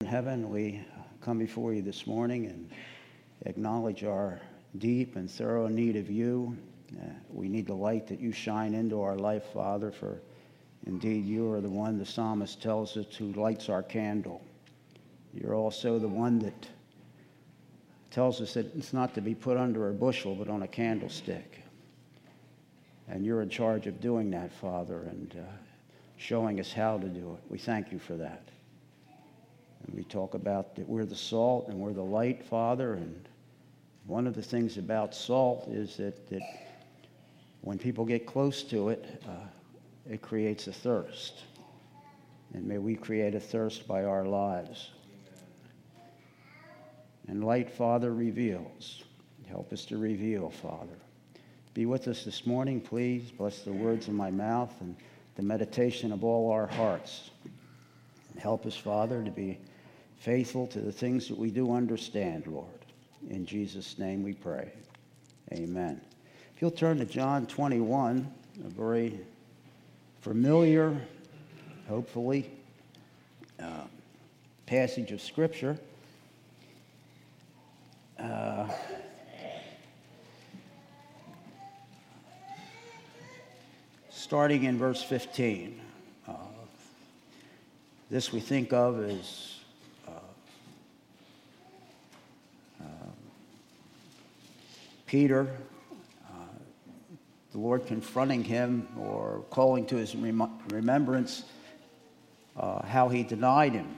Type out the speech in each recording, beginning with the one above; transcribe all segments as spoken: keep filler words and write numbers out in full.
heaven, we come before you this morning and acknowledge our deep and thorough need of you. Uh, we need the light that you shine into our life, Father, for indeed you are the one, the psalmist tells us, who lights our candle. You're also the one that tells us that it's not to be put under a bushel, but on a candlestick. And you're in charge of doing that, Father, and uh, showing us how to do it. We thank you for that. And we talk about that we're the salt and we're the light, Father, and one of the things about salt is that, that when people get close to it, uh, it creates a thirst. And may we create a thirst by our lives. And light, Father, reveals. Help us to reveal, Father. Be with us this morning, please. Bless the words of my mouth and the meditation of all our hearts. Help us, Father, to be faithful to the things that we do understand, Lord. In Jesus' name we pray. Amen. If you'll turn to John twenty-one, a very familiar, hopefully, uh, passage of Scripture. Uh, starting in verse fifteen. Uh, this we think of as uh, uh, Peter, uh, the Lord confronting him or calling to his rem- remembrance uh, how he denied him.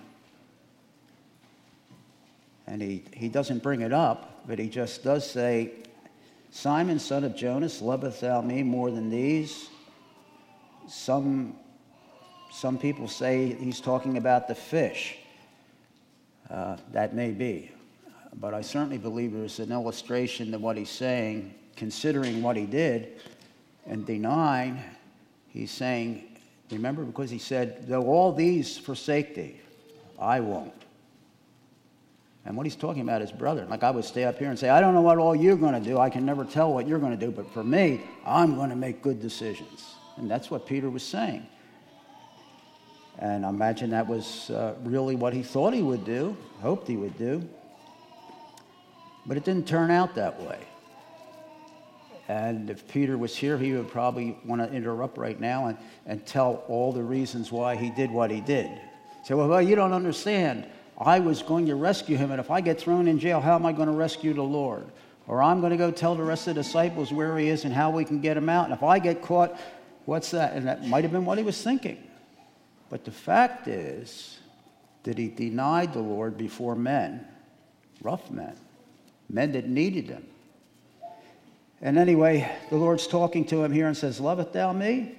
And he, he doesn't bring it up, but he just does say, Simon, son of Jonas, lovest thou me more than these? Some, some people say he's talking about the fish. Uh, that may be. But I certainly believe there's an illustration of what he's saying, considering what he did and denying. He's saying, remember, because he said, though all these forsake thee, I won't. And what he's talking about is brother. Like I would stay up here and say, I don't know what all you're going to do. I can never tell what you're going to do. But for me, I'm going to make good decisions. And that's what Peter was saying. And I imagine that was uh, really what he thought he would do, hoped he would do. But it didn't turn out that way. And if Peter was here, he would probably want to interrupt right now and, and tell all the reasons why he did what he did. Say, well, well, you don't understand. I was going to rescue him, and if I get thrown in jail, how am I going to rescue the Lord? Or I'm going to go tell the rest of the disciples where he is and how we can get him out. And if I get caught, what's that? And that might have been what he was thinking. But the fact is that he denied the Lord before men, rough men, men that needed him. And anyway, the Lord's talking to him here and says, lovest thou me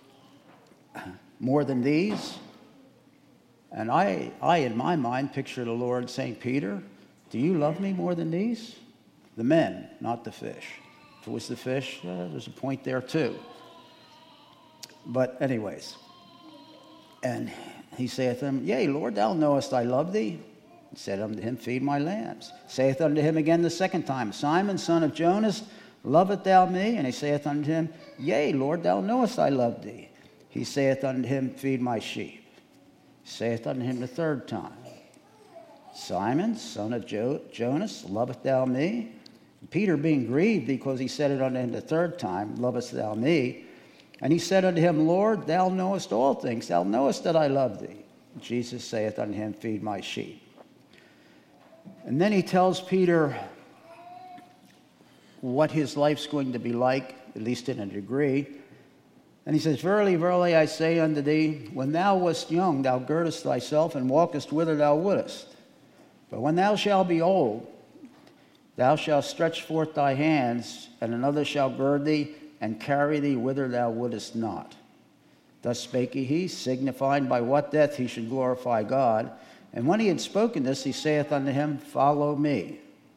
more than these? And I, I, in my mind, picture the Lord saying, Peter, do you love me more than these? The men, not the fish. If it was the fish, uh, there's a point there too. But anyways, and he saith unto him, yea, Lord, thou knowest I love thee. He said unto him, feed my lambs. Saith unto him again the second time, Simon, son of Jonas, lovest thou me? And he saith unto him, yea, Lord, thou knowest I love thee. He saith unto him, feed my sheep. Saith unto him the third time, Simon, son of jo- Jonas, lovest thou me? Peter, being grieved because he said it unto him the third time, lovest thou me? And he said unto him, Lord, thou knowest all things. Thou knowest that I love thee. Jesus saith unto him, feed my sheep. And then he tells Peter what his life's going to be like, at least in a degree. And he says, verily, verily, I say unto thee, when thou wast young, thou girdest thyself and walkest whither thou wouldest. But when thou shalt be old, thou shalt stretch forth thy hands, and another shall gird thee and carry thee whither thou wouldest not. Thus spake he, signifying by what death he should glorify God. And when he had spoken this, he saith unto him, follow me.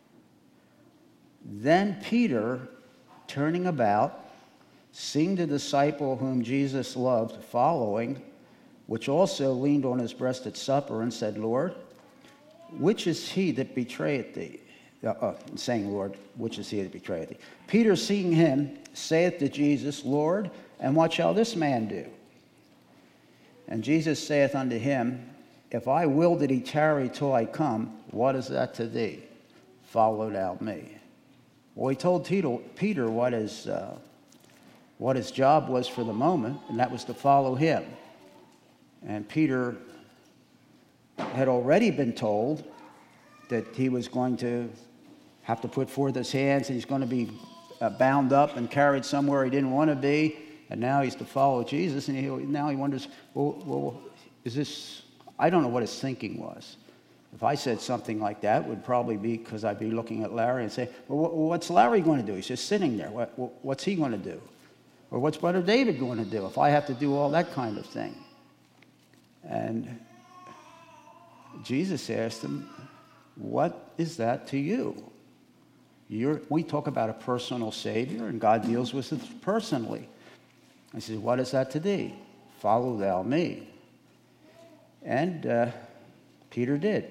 Then Peter, turning about, seeing the disciple whom Jesus loved following, which also leaned on his breast at supper, and said, Lord, which is he that betrayeth thee? Uh, uh, saying, Lord, which is he that betrayeth thee? Peter, seeing him, saith to Jesus, Lord, and what shall this man do? And Jesus saith unto him, if I will that he tarry till I come, what is that to thee? Follow thou me. Well, he told Peter what his, uh, what his job was for the moment, and that was to follow him. And Peter had already been told that he was going to have to put forth his hands, and he's going to be uh, bound up and carried somewhere he didn't want to be, and now he's to follow Jesus, and he, now he wonders, well, well, is this, I don't know what his thinking was. If I said something like that, it would probably be because I'd be looking at Larry and say, well, what's Larry going to do? He's just sitting there. What, what's he going to do? Or what's Brother David going to do if I have to do all that kind of thing? And Jesus asked him, what is that to you? You're, we talk about a personal Savior, and God deals with us personally. I said, what is that to thee? Follow thou me. And uh, Peter did.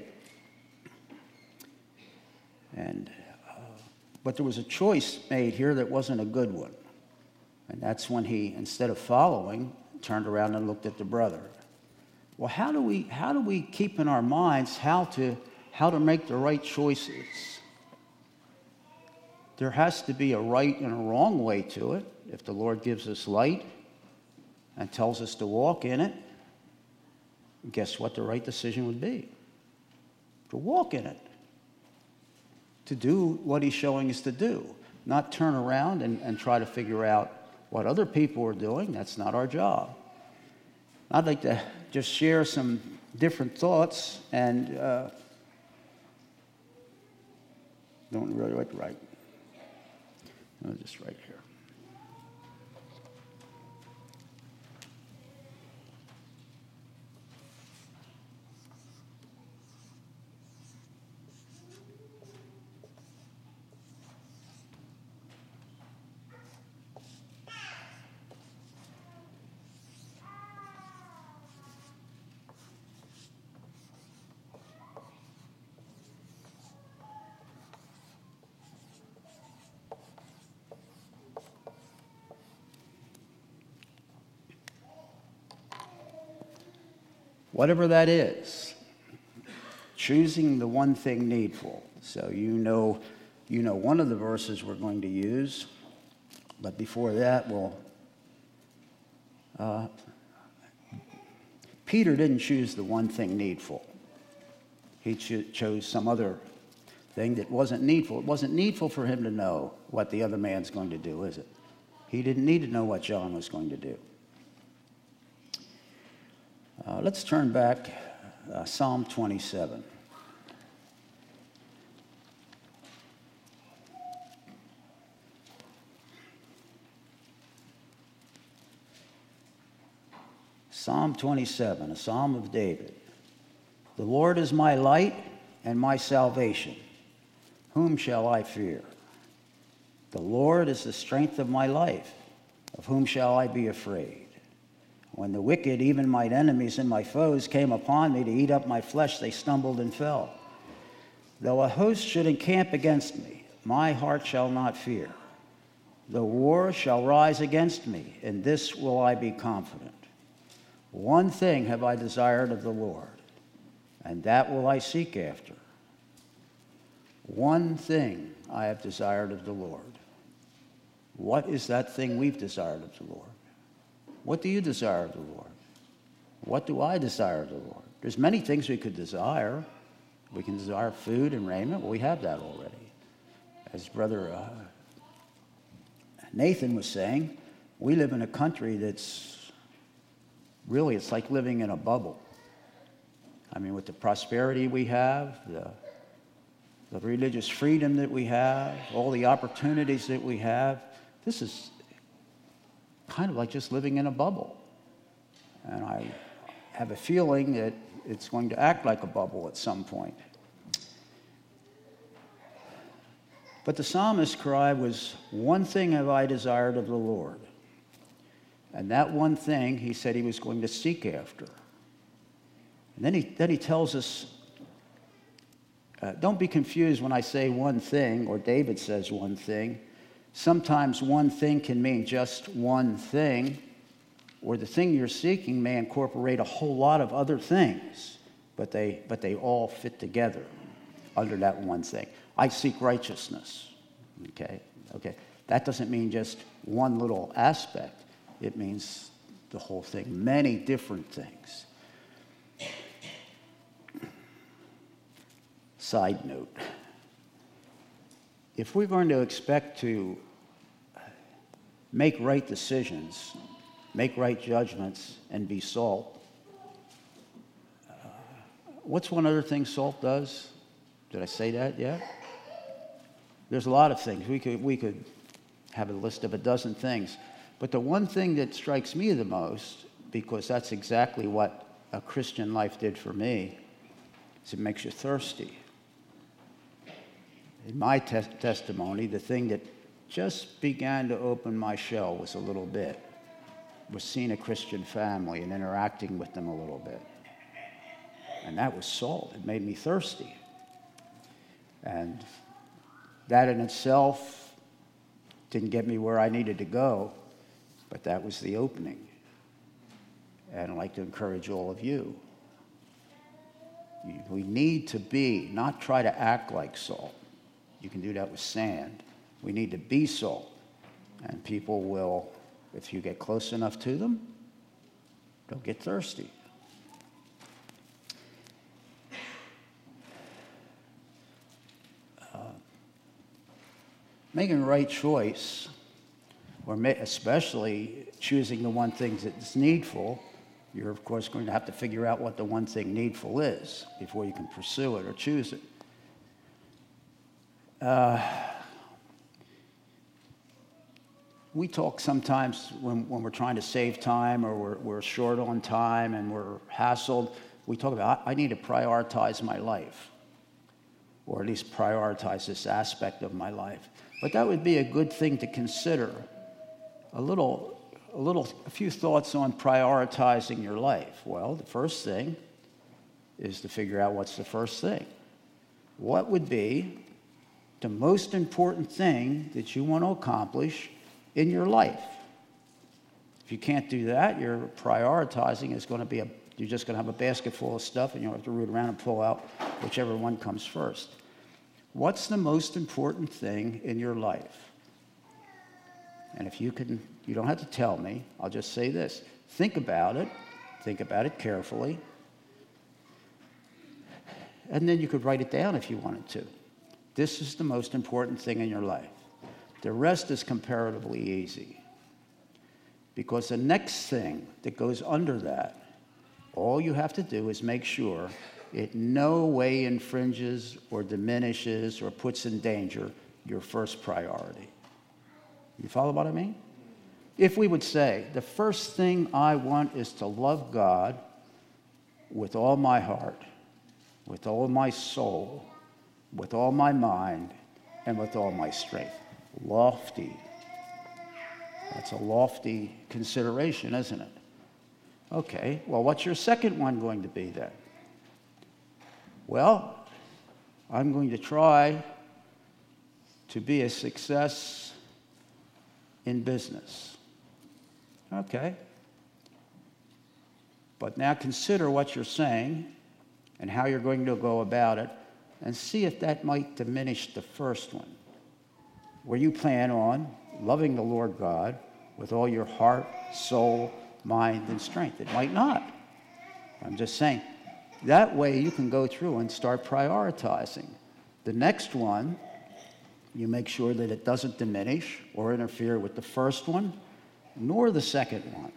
And, uh, but there was a choice made here that wasn't a good one. And that's when he, instead of following, turned around and looked at the brother. Well, how do we, how do we keep in our minds how to, how to make the right choices? There has to be a right and a wrong way to it. If the Lord gives us light and tells us to walk in it, guess what the right decision would be? To walk in it. To do what he's showing us to do. Not turn around and, and try to figure out what other people are doing. That's not our job. I'd like to just share some different thoughts, and uh, don't really like to write. I'll just write here. Whatever that is, choosing the one thing needful. So you know, you know one of the verses we're going to use, but before that, well, uh, Peter didn't choose the one thing needful. He cho- chose some other thing that wasn't needful. It wasn't needful for him to know what the other man's going to do, is it? He didn't need to know what John was going to do. Uh, let's turn back, uh, Psalm twenty-seven. Psalm twenty-seven, a psalm of David. The Lord is my light and my salvation. Whom shall I fear? The Lord is the strength of my life. Of whom shall I be afraid? When the wicked, even mine enemies and my foes, came upon me to eat up my flesh, they stumbled and fell. Though a host should encamp against me, my heart shall not fear. The war shall rise against me, in this will I be confident. One thing have I desired of the Lord, and that will I seek after. One thing I have desired of the Lord. What is that thing we've desired of the Lord? What do you desire of the Lord? What do I desire of the Lord? There's many things we could desire. We can desire food and raiment. Well, we have that already. As Brother uh, Nathan was saying, we live in a country that's really, it's like living in a bubble. I mean, with the prosperity we have, the, the religious freedom that we have, all the opportunities that we have, this is kind of like just living in a bubble. And I have a feeling that it's going to act like a bubble at some point. But the psalmist's cry was, one thing have I desired of the Lord. And that one thing, he said he was going to seek after. And then he, then he tells us, uh, don't be confused when I say one thing, or David says one thing. Sometimes one thing can mean just one thing, or the thing you're seeking may incorporate a whole lot of other things. but they, but they all fit together under that one thing. I seek righteousness, okay? Okay, that doesn't mean just one little aspect. It means the whole thing, many different things. Side note, if we're going to expect to make right decisions, make right judgments, and be salt, uh, what's one other thing salt does? Did I say that yet? There's a lot of things. We could, we could have a list of a dozen things. But the one thing that strikes me the most, because that's exactly what a Christian life did for me, is it makes you thirsty. In my te- testimony, the thing that just began to open my shell was a little bit, was seeing a Christian family and interacting with them a little bit. And that was salt. It made me thirsty. And that in itself didn't get me where I needed to go, but that was the opening. And I'd like to encourage all of you. We need to be, not try to act like salt. You can do that with sand. We need to be salt. And people will, if you get close enough to them, they'll get thirsty. Uh, making the right choice, or ma- especially choosing the one thing that's needful, you're of course going to have to figure out what the one thing needful is before you can pursue it or choose it. Uh, we talk sometimes when, when we're trying to save time or we're, we're short on time and we're hassled, we talk about, I, I need to prioritize my life, or at least prioritize this aspect of my life. But that would be a good thing to consider. A little, a little, a few thoughts on prioritizing your life. Well, the first thing is to figure out what's the first thing. What would be the most important thing that you want to accomplish in your life? If you can't do that, your prioritizing is going to be a, you're just going to have a basket full of stuff and you'll have to root around and pull out whichever one comes first. What's the most important thing in your life? And if you can, you don't have to tell me, I'll just say this. Think about it. Think about it carefully. And then you could write it down if you wanted to. This is the most important thing in your life. The rest is comparatively easy. Because the next thing that goes under that, all you have to do is make sure it no way infringes or diminishes or puts in danger your first priority. You follow what I mean? If we would say, the first thing I want is to love God with all my heart, with all my soul, with all my mind, and with all my strength. Lofty. That's a lofty consideration, isn't it? Okay, well, what's your second one going to be then? Well, I'm going to try to be a success in business. Okay. But now consider what you're saying and how you're going to go about it, and see if that might diminish the first one, where you plan on loving the Lord God with all your heart, soul, mind, and strength. It might not. I'm just saying, that way you can go through and start prioritizing. The next one, you make sure that it doesn't diminish or interfere with the first one, nor the second one.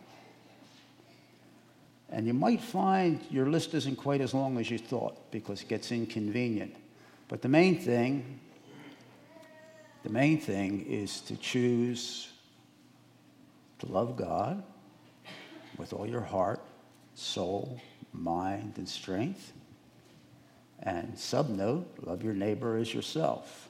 And you might find your list isn't quite as long as you thought because it gets inconvenient. But the main thing, the main thing is to choose to love God with all your heart, soul, mind, and strength. And subnote, love your neighbor as yourself.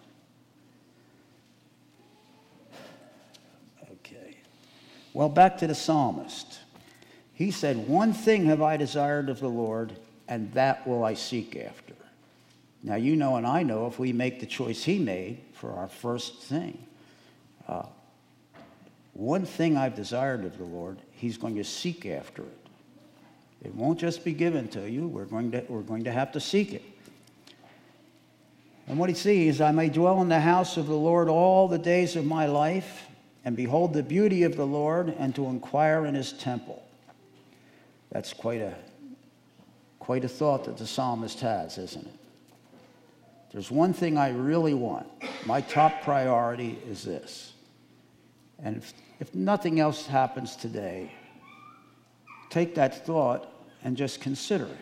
Okay. Well, back to the psalmist. He said, one thing have I desired of the Lord, and that will I seek after. Now, you know and I know if we make the choice he made for our first thing, uh, one thing I've desired of the Lord, he's going to seek after it. It won't just be given to you. We're going to, we're going to have to seek it. And what he sees, I may dwell in the house of the Lord all the days of my life, and behold the beauty of the Lord, and to inquire in his temple. That's quite a, quite a thought that the psalmist has, isn't it? There's one thing I really want. My top priority is this. And if, if nothing else happens today, take that thought and just consider it.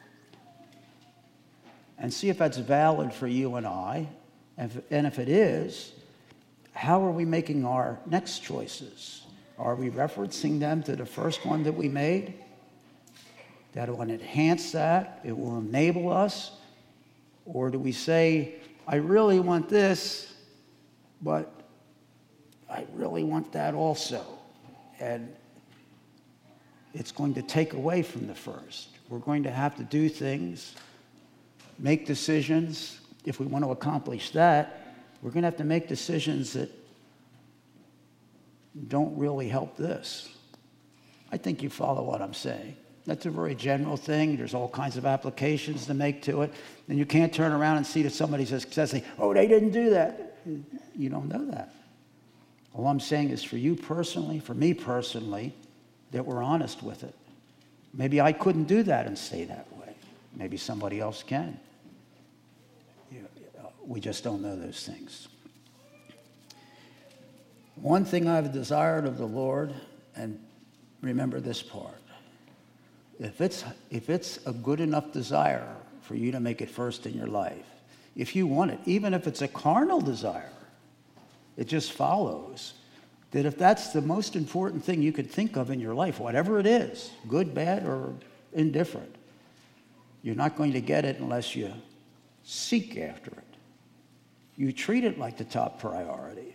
And see if that's valid for you and I. And if, and if it is, how are we making our next choices? Are we referencing them to the first one that we made? That will enhance that. It will enable us. Or do we say, I really want this, but I really want that also. And it's going to take away from the first. We're going to have to do things, make decisions. If we want to accomplish that, we're going to have to make decisions that don't really help this. I think you follow what I'm saying. That's a very general thing. There's all kinds of applications to make to it. And you can't turn around and see that somebody says, says oh, they didn't do that. You don't know that. All I'm saying is for you personally, for me personally, that we're honest with it. Maybe I couldn't do that and stay that way. Maybe somebody else can. We just don't know those things. One thing I've desired of the Lord, and remember this part, if it's, if it's a good enough desire for you to make it first in your life, if you want it, even if it's a carnal desire, it just follows that if that's the most important thing you could think of in your life, whatever it is, good, bad, or indifferent, you're not going to get it unless you seek after it. You treat it like the top priority.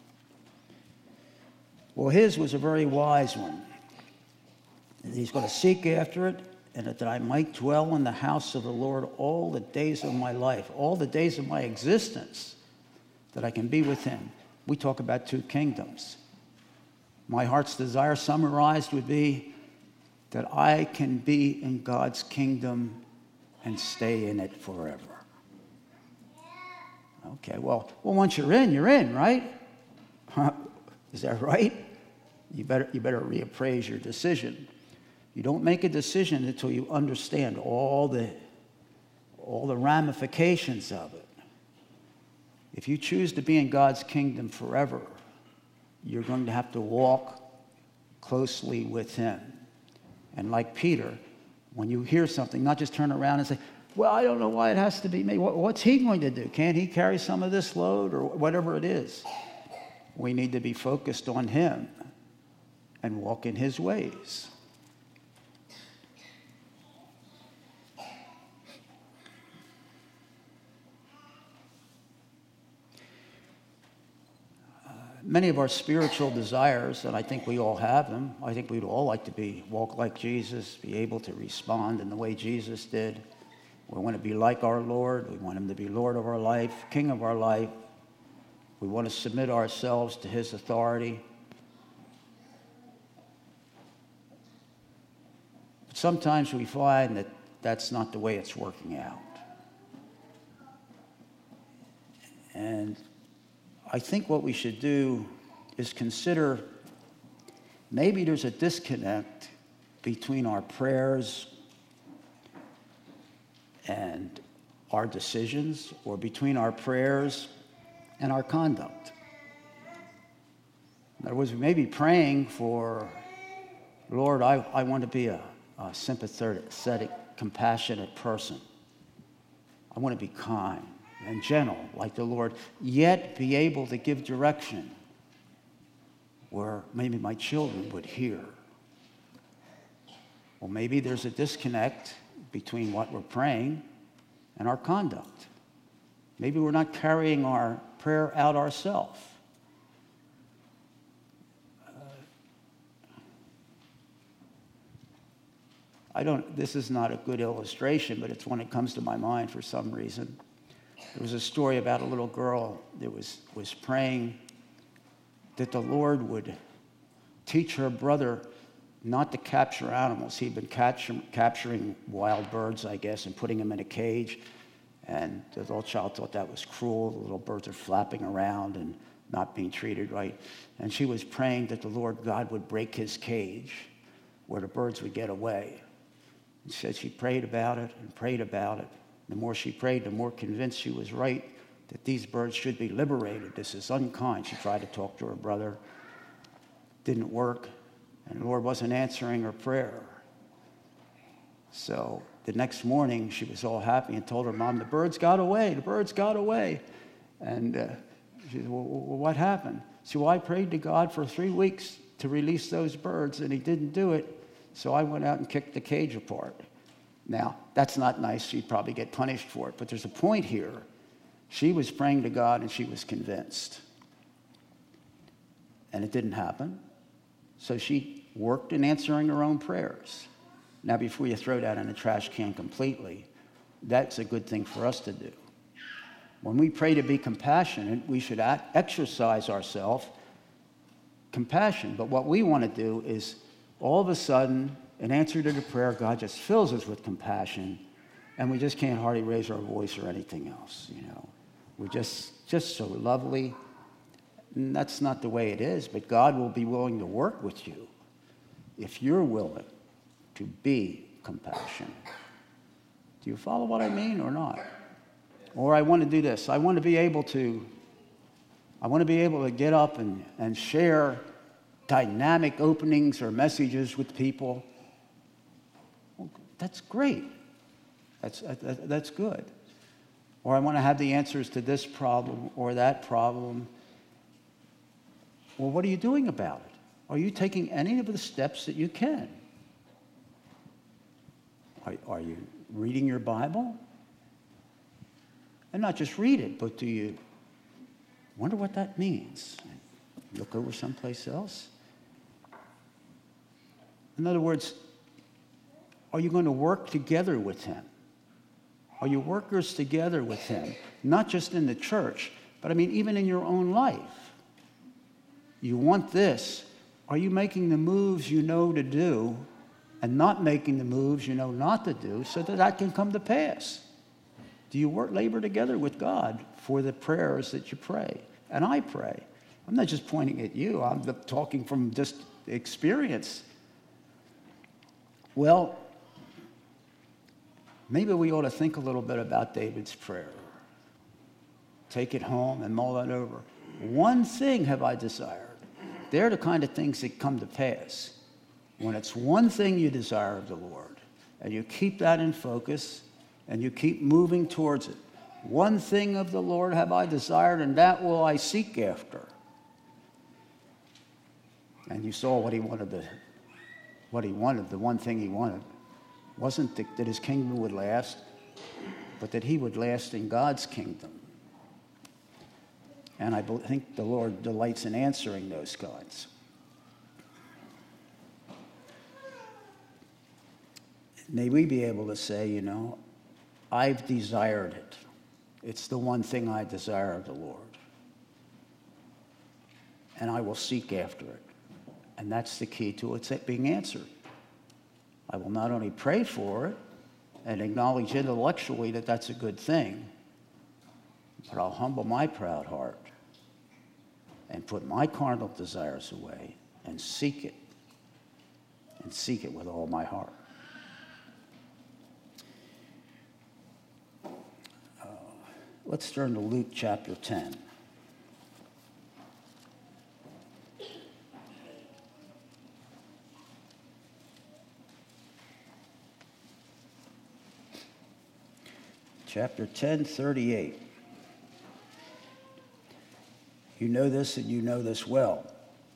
Well, his was a very wise one. He's going to seek after it, and that I might dwell in the house of the Lord all the days of my life, all the days of my existence, that I can be with him. We talk about two kingdoms. My heart's desire summarized would be that I can be in God's kingdom and stay in it forever. Okay, well, well, once you're in, you're in, right? Is that right? You better, you better reappraise your decision. You don't make a decision until you understand all the, all the ramifications of it. If you choose to be in God's kingdom forever, you're going to have to walk closely with him. And like Peter, when you hear something, not just turn around and say, well, I don't know why it has to be me. What's he going to do? Can't he carry some of this load or whatever it is? We need to be focused on him and walk in his ways. Many of our spiritual desires, and I think we all have them, I think we'd all like to be walk like Jesus, be able to respond in the way Jesus did. We want to be like our Lord. We want him to be Lord of our life, King of our life. We want to submit ourselves to his authority. But sometimes we find that that's not the way it's working out. And I think what we should do is consider maybe there's a disconnect between our prayers and our decisions, or between our prayers and our conduct. In other words, we may be praying for, Lord, I, I want to be a, a sympathetic, compassionate person. I want to be kind and gentle like the Lord, yet be able to give direction where maybe my children would hear. Well, maybe there's a disconnect between what we're praying and our conduct. Maybe we're not carrying our prayer out ourselves. Uh, I don't, this is not a good illustration, but it's one that comes to my mind for some reason. There was a story about a little girl that was, was praying that the Lord would teach her brother not to capture animals. He'd been capture, capturing wild birds, I guess, and putting them in a cage. And the little child thought that was cruel. The little birds are flapping around and not being treated right. And she was praying that the Lord God would break his cage where the birds would get away. And said she prayed about it and prayed about it. The more she prayed, the more convinced she was right that these birds should be liberated. This is unkind. She tried to talk to her brother. Didn't work. And the Lord wasn't answering her prayer. So the next morning, she was all happy and told her mom, the birds got away. The birds got away. And uh, she said, well, what happened? She said, well, I prayed to God for three weeks to release those birds, and he didn't do it. So I went out and kicked the cage apart. Now, that's not nice. She'd probably get punished for it. But there's a point here. She was praying to God, and she was convinced. And it didn't happen. So she worked in answering her own prayers. Now, before you throw that in the trash can completely, that's a good thing for us to do. When we pray to be compassionate, we should act, exercise ourselves compassion. But what we want to do is all of a sudden, in answer to the prayer, God just fills us with compassion, and we just can't hardly raise our voice or anything else. You know, we're just just so lovely. And that's not the way it is. But God will be willing to work with you if you're willing to be compassionate. Do you follow what I mean or not? Or I want to do this. I want to be able to. I want to be able to get up and, and share dynamic openings or messages with people. Well, that's great. That's, that, that's good. Or I want to have the answers to this problem or that problem. Well, what are you doing about it? Are you taking any of the steps that you can? Are, are you reading your Bible? And not just read it, but do you wonder what that means? Look over someplace else? In other words, are you going to work together with him? Are you workers together with him? Not just in the church, but I mean even in your own life. You want this. Are you making the moves you know to do and not making the moves you know not to do so that that can come to pass? Do you work, labor together with God for the prayers that you pray? And I pray. I'm not just pointing at you. I'm talking from just experience. Well, maybe we ought to think a little bit about David's prayer. Take it home and mull it over. One thing have I desired. They're the kind of things that come to pass. When it's one thing you desire of the Lord, and you keep that in focus, and you keep moving towards it. One thing of the Lord have I desired, and that will I seek after. And you saw what he wanted to, what he wanted, the one thing he wanted. Wasn't that, that his kingdom would last, but that he would last in God's kingdom. And I think the Lord delights in answering those kinds. May we be able to say, you know, I've desired it. It's the one thing I desire of the Lord. And I will seek after it. And that's the key to it being answered. I will not only pray for it and acknowledge intellectually that that's a good thing, but I'll humble my proud heart and put my carnal desires away and seek it. And seek it with all my heart. Let's turn to Luke chapter ten. Chapter ten, thirty-eight. You know this and you know this well.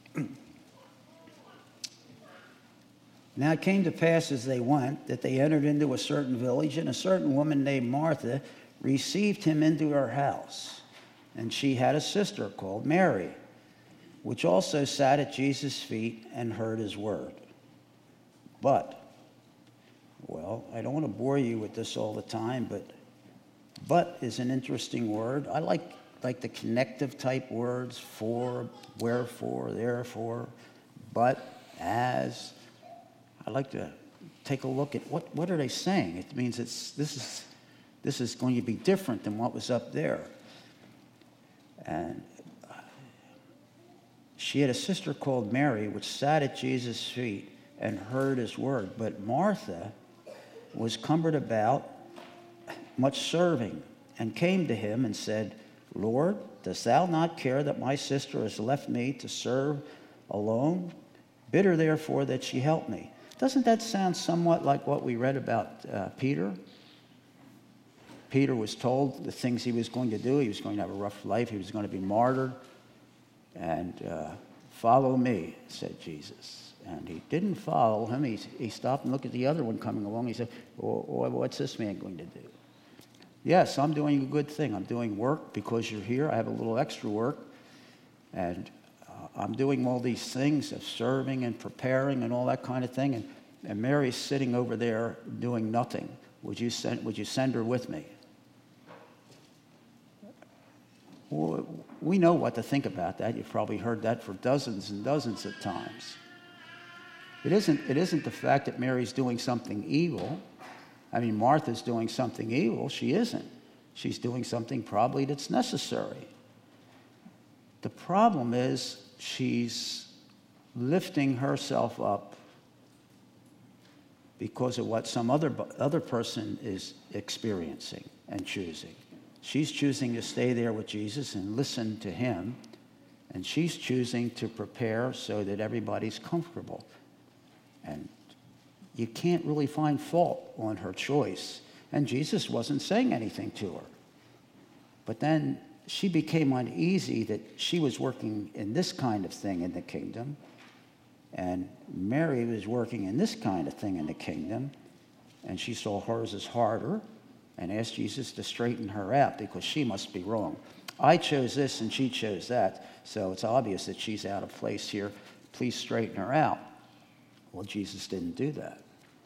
Now it came to pass as they went that they entered into a certain village, and a certain woman named Martha received him into her house. And she had a sister called Mary, which also sat at Jesus' feet and heard his word. But, well, I don't want to bore you with this all the time, but but is an interesting word. I like, like the connective type words, for, wherefore, therefore, but, as. I'd like to take a look at what, what are they saying. It means it's, this, is, this is going to be different than what was up there. And she had a sister called Mary, which sat at Jesus' feet and heard his word. But Martha was cumbered about, much serving, and came to him and said, Lord, dost thou not care that my sister has left me to serve alone? Bid her therefore that she help me. Doesn't that sound somewhat like what we read about uh, Peter? Peter was told the things he was going to do. He was going to have a rough life. He was going to be martyred. And uh, follow me, said Jesus. And he didn't follow him. He, he stopped and looked at the other one coming along. He said, oh, oh, what's this man going to do? Yes, I'm doing a good thing. I'm doing work because you're here. I have a little extra work. And uh, I'm doing all these things of serving and preparing and all that kind of thing. And, and Mary's sitting over there doing nothing. Would you send, would you send her with me? Well, we know what to think about that. You've probably heard that for dozens and dozens of times. It isn't, it isn't the fact that Mary's doing something evil. I mean, Martha's doing something evil. She isn't. She's doing something probably that's necessary. The problem is she's lifting herself up because of what some other, other person is experiencing and choosing. She's choosing to stay there with Jesus and listen to him, and she's choosing to prepare so that everybody's comfortable. And you can't really find fault on her choice. And Jesus wasn't saying anything to her. But then she became uneasy that she was working in this kind of thing in the kingdom, and Mary was working in this kind of thing in the kingdom, and she saw hers as harder and asked Jesus to straighten her out because she must be wrong. I chose this and she chose that, so it's obvious that she's out of place here. Please straighten her out. Well, Jesus didn't do that.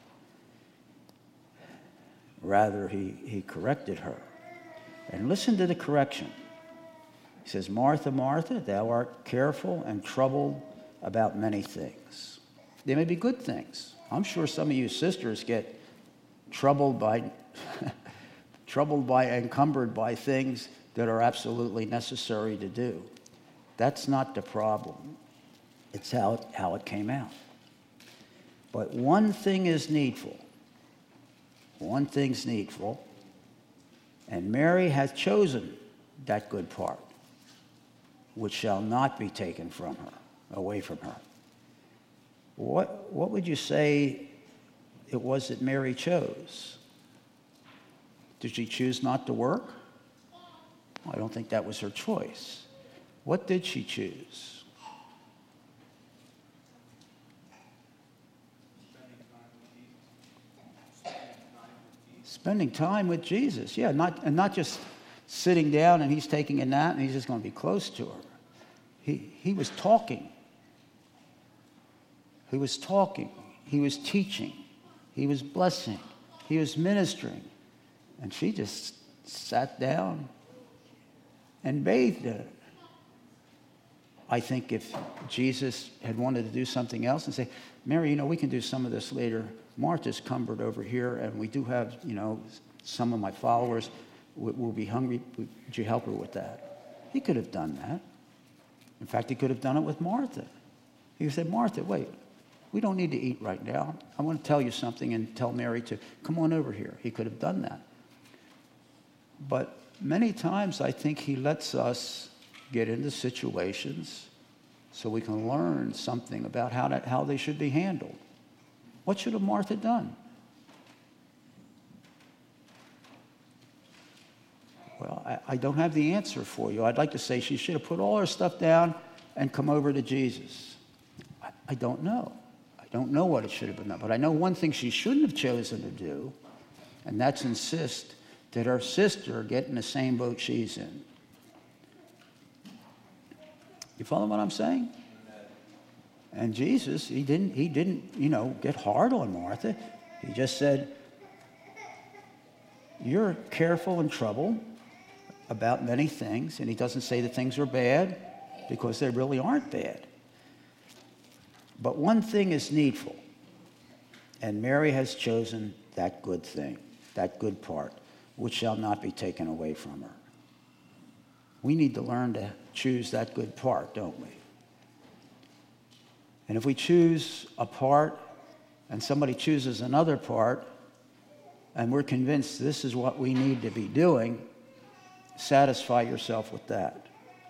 Rather, he, he corrected her. And listen to the correction. He says, Martha, Martha, thou art careful and troubled about many things. They may be good things. I'm sure some of you sisters get troubled by, troubled by, encumbered by things that are absolutely necessary to do. That's not the problem. It's how it, how it came out. But one thing is needful. One thing's needful. And Mary hath chosen that good part, which shall not be taken from her, away from her. What, what would you say it was that Mary chose? Did she choose not to work? I don't think that was her choice. What did she choose? Spending time with Jesus, yeah, not, and not just sitting down and he's taking a nap and he's just going to be close to her. He, he was talking. He was talking. He was teaching. He was blessing. He was ministering. And she just sat down and bathed in it. I think if Jesus had wanted to do something else and say, Mary, you know, we can do some of this later. Martha's cumbered over here, and we do have, you know, some of my followers will be hungry. Would you help her with that? He could have done that. In fact, he could have done it with Martha. He said, Martha, wait, we don't need to eat right now. I want to tell you something and tell Mary to come on over here. He could have done that. But many times I think he lets us get into situations so we can learn something about how, to, how they should be handled. What should have Martha done? Well, I, I don't have the answer for you. I'd like to say she should have put all her stuff down and come over to Jesus. I, I don't know. I don't know what it should have been done. But I know one thing she shouldn't have chosen to do, and that's insist that her sister get in the same boat she's in. You follow what I'm saying? And Jesus, he didn't, he didn't, you know, get hard on Martha. He just said, you're careful and troubled about many things. And he doesn't say that things are bad because they really aren't bad. But one thing is needful. And Mary has chosen that good thing, that good part, which shall not be taken away from her. We need to learn to choose that good part, don't we? And if we choose a part and somebody chooses another part, and we're convinced this is what we need to be doing, satisfy yourself with that.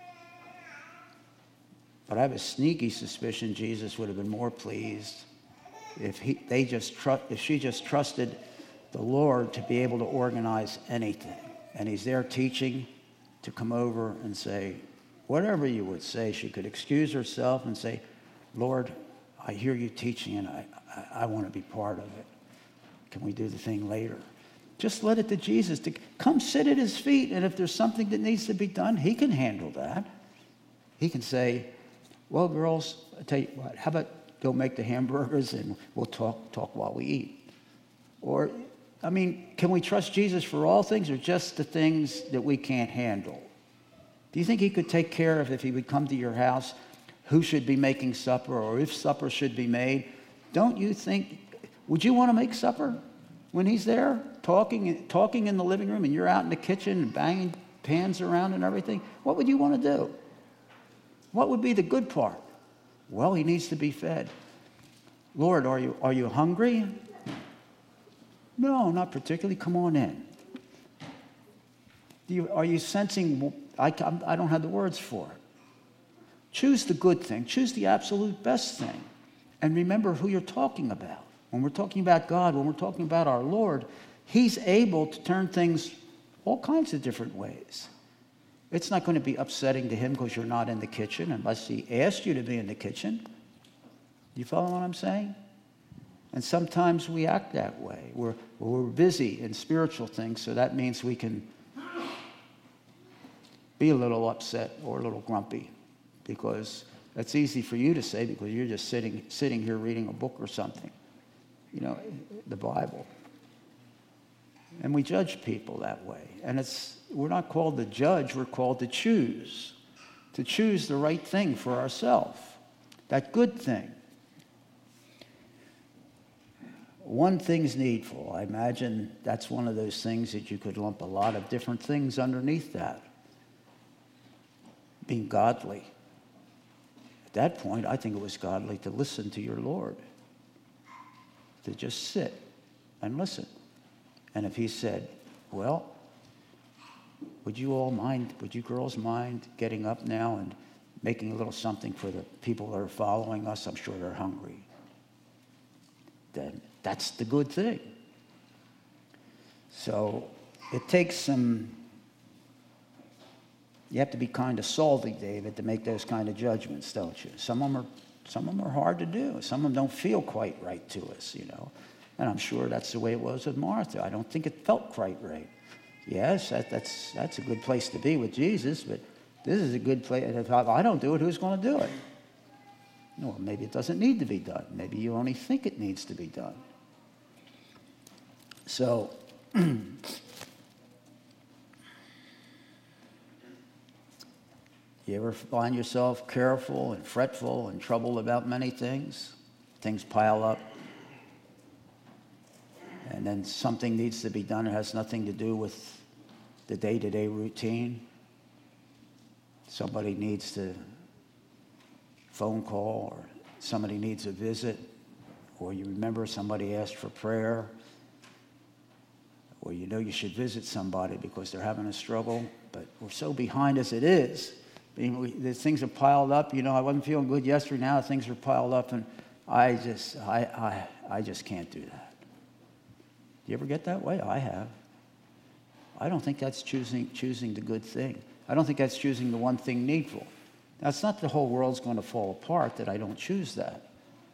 But I have a sneaky suspicion Jesus would have been more pleased if he, they just tru- if she just trusted the Lord to be able to organize anything. And he's there teaching to come over and say, whatever you would say, she could excuse herself and say, Lord, I hear you teaching and I, I, I want to be part of it. Can we do the thing later? Just let it to Jesus. To come sit at his feet, and if there's something that needs to be done, he can handle that. He can say, well, girls, I tell you what, how about go make the hamburgers and we'll talk talk while we eat? Or, I mean, can we trust Jesus for all things or just the things that we can't handle? Do you think he could take care of, if he would come to your house, who should be making supper or if supper should be made? Don't you think, would you want to make supper when he's there talking, talking in the living room and you're out in the kitchen and banging pans around and everything? What would you want to do? What would be the good part? Well, he needs to be fed. Lord, are you, are you hungry? No, not particularly. Come on in. Do you, are you sensing, I, I don't have the words for it. Choose the good thing. Choose the absolute best thing. And remember who you're talking about. When we're talking about God, when we're talking about our Lord, he's able to turn things all kinds of different ways. It's not going to be upsetting to him because you're not in the kitchen unless he asked you to be in the kitchen. You follow what I'm saying? And sometimes we act that way. We're, we're busy in spiritual things, so that means we can be a little upset or a little grumpy, because that's easy for you to say because you're just sitting, sitting here reading a book or something, you know, the Bible. And we judge people that way. And it's we're not called to judge, we're called to choose. To choose the right thing for ourselves, that good thing. One thing's needful. I imagine that's one of those things that you could lump a lot of different things underneath that. Being godly. At that point, I think it was godly to listen to your Lord. To just sit and listen. And if he said, well, would you all mind, would you girls mind getting up now and making a little something for the people that are following us? I'm sure they're hungry. Then that's the good thing. So it takes some, you have to be kind of salty, David, to make those kind of judgments, don't you? Some of them are, some of them are hard to do. Some of them don't feel quite right to us, you know. And I'm sure that's the way it was with Martha. I don't think it felt quite right. Yes, that, that's that's a good place to be with Jesus, but this is a good place. If I don't do it, who's going to do it? Well, maybe it doesn't need to be done. Maybe you only think it needs to be done. So, you ever find yourself careful and fretful and troubled about many things? Things pile up. And then something needs to be done. It has nothing to do with the day-to-day routine. Somebody needs to phone call, or somebody needs a visit, or you remember somebody asked for prayer, or you know you should visit somebody because they're having a struggle, but we're so behind as it is. I mean, we, the things are piled up. You know, I wasn't feeling good yesterday. Now things are piled up, and I just, I, I, I just can't do that. Do you ever get that way? I have. I don't think that's choosing choosing the good thing. I don't think that's choosing the one thing needful. Now, it's not the whole world's going to fall apart that I don't choose that.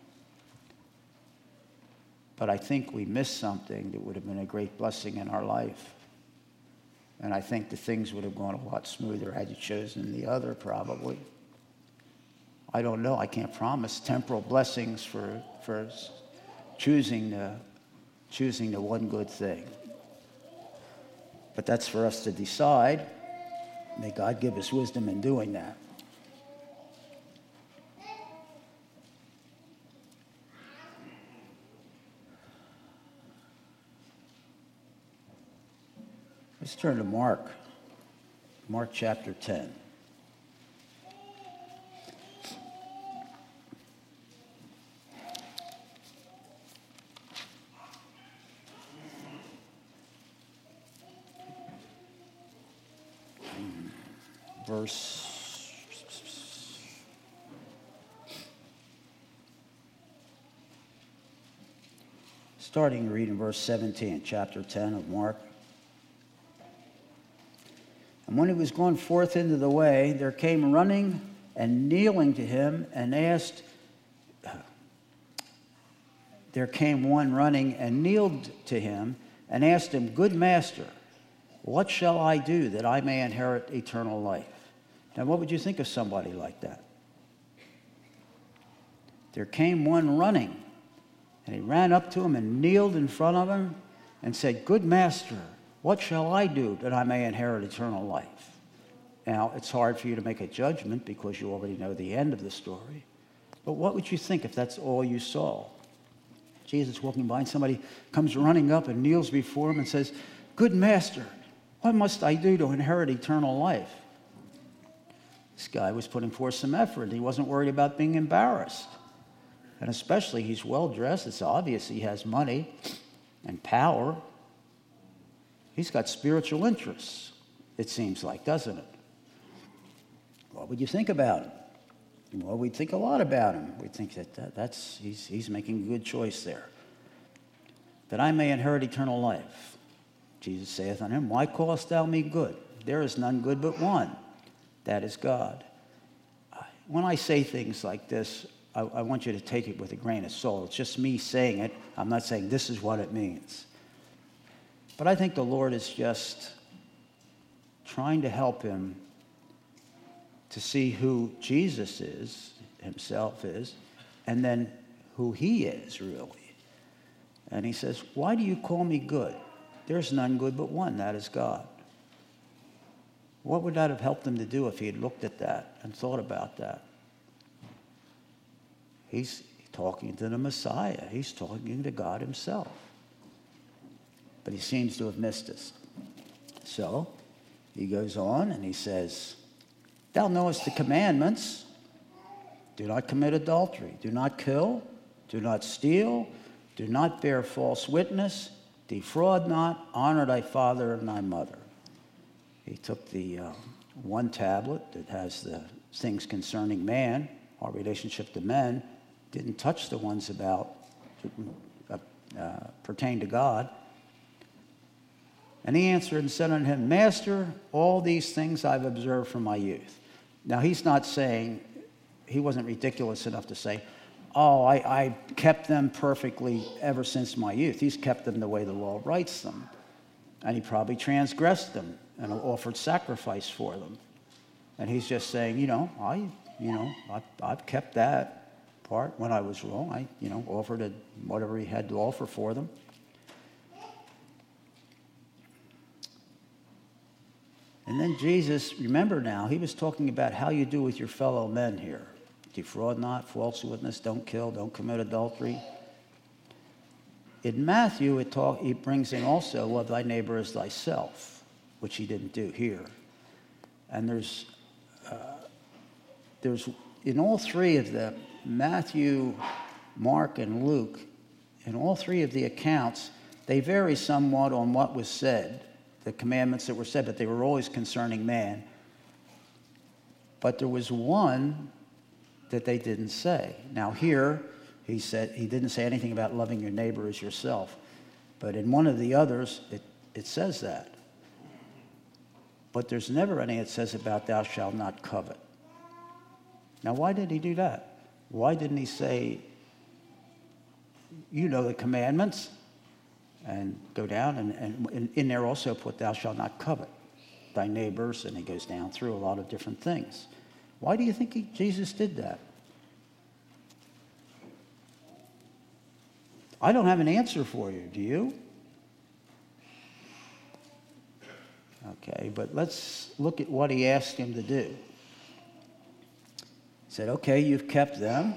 But I think we missed something that would have been a great blessing in our life. And I think the things would have gone a lot smoother had you chosen the other, probably. I don't know. I can't promise temporal blessings for, for choosing the choosing the one good thing. But that's for us to decide. May God give us wisdom in doing that. Let's turn to Mark, Mark chapter ten. Verse, starting reading verse seventeen, chapter ten of Mark. And when he was gone forth into the way, there came running and kneeling to him and asked, there came one running and kneeled to him and asked him, Good Master, what shall I do that I may inherit eternal life? Now, what would you think of somebody like that? There came one running, and he ran up to him and kneeled in front of him and said, Good Master, what shall I do that I may inherit eternal life? Now, it's hard for you to make a judgment because you already know the end of the story. But what would you think if that's all you saw? Jesus walking by and somebody comes running up and kneels before him and says, Good Master, what must I do to inherit eternal life? This guy was putting forth some effort. He wasn't worried about being embarrassed. And especially, he's well-dressed. It's obvious he has money and power. He's got spiritual interests, it seems like, doesn't it? What would you think about him? Well, we'd think a lot about him. We'd think that, that that's he's, he's making a good choice there. That I may inherit eternal life. Jesus saith unto him, Why callest thou me good? There is none good but one. That is God. When I say things like this, I, I want you to take it with a grain of salt. It's just me saying it. I'm not saying this is what it means. But I think the Lord is just trying to help him to see who Jesus is, himself is, and then who he is, really. And he says, Why do you call me good? There's none good but one, that is God. What would that have helped him to do if he had looked at that and thought about that? He's talking to the Messiah. He's talking to God himself. But he seems to have missed us. So he goes on and he says, Thou knowest the commandments. Do not commit adultery. Do not kill. Do not steal. Do not bear false witness. Defraud not. Honor thy father and thy mother. He took the uh, one tablet that has the things concerning man, our relationship to men, didn't touch the ones about, uh, uh, pertain to God. And he answered and said unto him, Master, all these things I've observed from my youth. Now, he's not saying, he wasn't ridiculous enough to say, oh, I, I kept them perfectly ever since my youth. He's kept them the way the law writes them. And he probably transgressed them and offered sacrifice for them. And he's just saying, you know, I, you know, I've, I've kept that part. When I was wrong, I, you know, offered a, whatever he had to offer for them. And then Jesus, remember now, he was talking about how you do with your fellow men here. Defraud not, false witness, don't kill, don't commit adultery. In Matthew, it, talk, it brings in also, love thy neighbor as thyself, which he didn't do here. And there's, uh, there's in all three of them, Matthew, Mark, and Luke, in all three of the accounts, they vary somewhat on what was said, the commandments that were said, but they were always concerning man. But there was one that they didn't say. Now here, he said he didn't say anything about loving your neighbor as yourself. But in one of the others, it, it says that. But there's never any that says about thou shalt not covet. Now, why did he do that? Why didn't he say, you know the commandments, and go down, and, and in there also put thou shalt not covet thy neighbors, and he goes down through a lot of different things. Why do you think he, Jesus did that? I don't have an answer for you, do you? Okay, but let's look at what he asked him to do. He said, okay, you've kept them.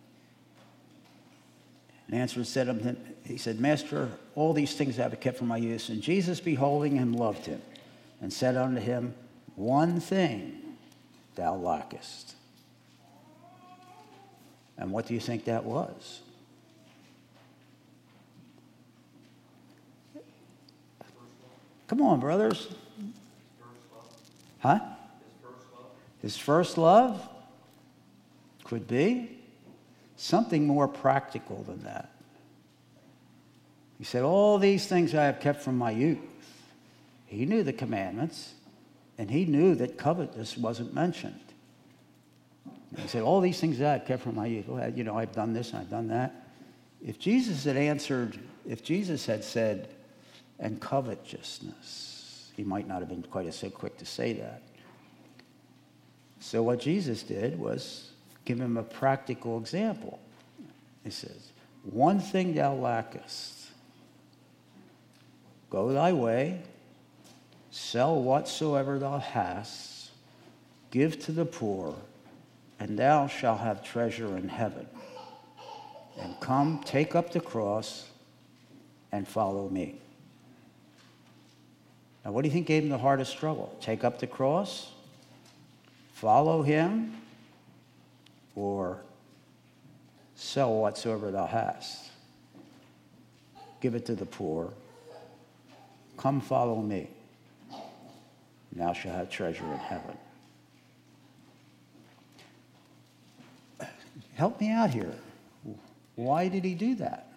And answer said to him, he said, Master, all these things I have kept from my youth. And Jesus, beholding him, loved him and said unto him, one thing thou lackest. And what do you think that was? Come on, brothers. Huh? His first love? Could be. Something more practical than that. He said, all these things I have kept from my youth. He knew the commandments, and he knew that covetousness wasn't mentioned. And he said, all these things that I've kept from my youth. Well, you know, I've done this and I've done that. If Jesus had answered, if Jesus had said, and covetousness, he might not have been quite so quick to say that. So what Jesus did was give him a practical example. He says, one thing thou lackest. Go thy way, sell whatsoever thou hast, give to the poor, and thou shalt have treasure in heaven. And come, take up the cross, and follow me. Now, what do you think gave him the hardest struggle? Take up the cross, follow him, or sell whatsoever thou hast? Give it to the poor. Come follow me. And thou shalt have treasure in heaven. Help me out here. Why did he do that?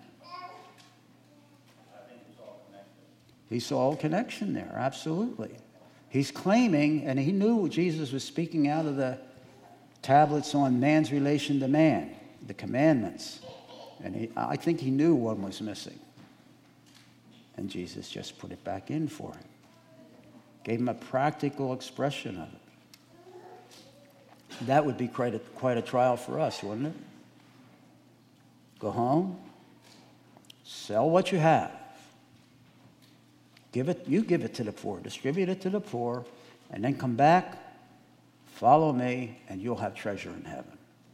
He saw a connection there, absolutely. He's claiming, and he knew Jesus was speaking out of the tablets on man's relation to man, the commandments. And he, I think he knew one was missing. And Jesus just put it back in for him. Gave him a practical expression of it. That would be quite a, quite a trial for us, wouldn't it? Go home, sell what you have. Give it, you give it to the poor, distribute it to the poor, and then come back, follow me, and you'll have treasure in heaven.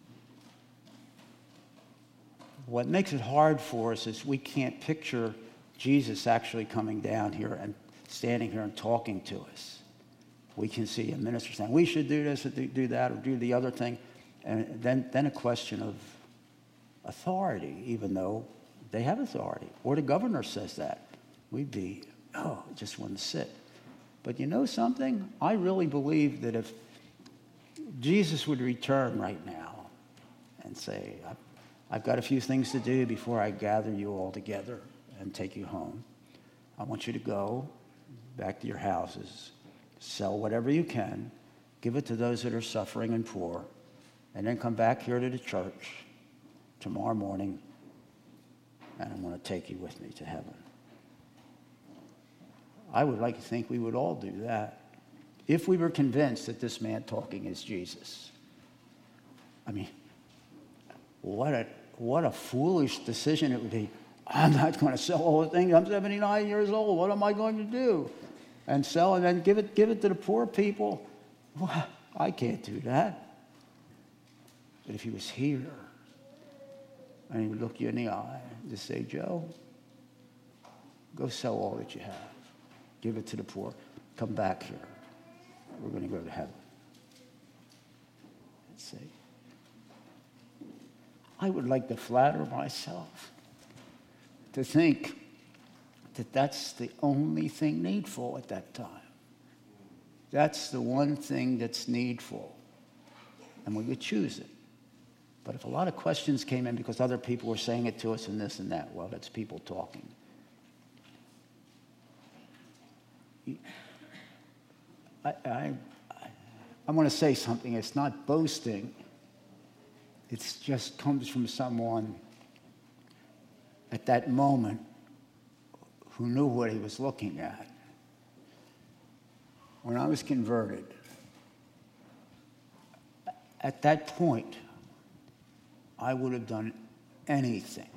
What makes it hard for us is we can't picture Jesus actually coming down here and standing here and talking to us. We can see a minister saying, we should do this or do that or do the other thing. And then, then a question of authority, even though they have authority. Or the governor says that. We'd be, oh, just want to sit. But you know something? I really believe that if Jesus would return right now and say, I've got a few things to do before I gather you all together and take you home. I want you to go back to your houses, sell whatever you can, give it to those that are suffering and poor, and then come back here to the church tomorrow morning, and I'm going to take you with me to heaven. I would like to think we would all do that if we were convinced that this man talking is Jesus. I mean, what a what a foolish decision it would be. I'm not going to sell all the things. I'm seventy-nine years old. What am I going to do? And sell and then give it, give it to the poor people? Well, I can't do that. But if he was here and he would look you in the eye and just say, Joe, go sell all that you have. Give it to the poor. Come back here. We're going to go to heaven. Let's see. I would like to flatter myself to think that that's the only thing needful at that time. That's the one thing that's needful. And we would choose it. But if a lot of questions came in because other people were saying it to us and this and that, well, that's people talking. I, I, I want to say something. It's not boasting. It just comes from someone at that moment who knew what he was looking at. When I was converted, at that point, I would have done anything,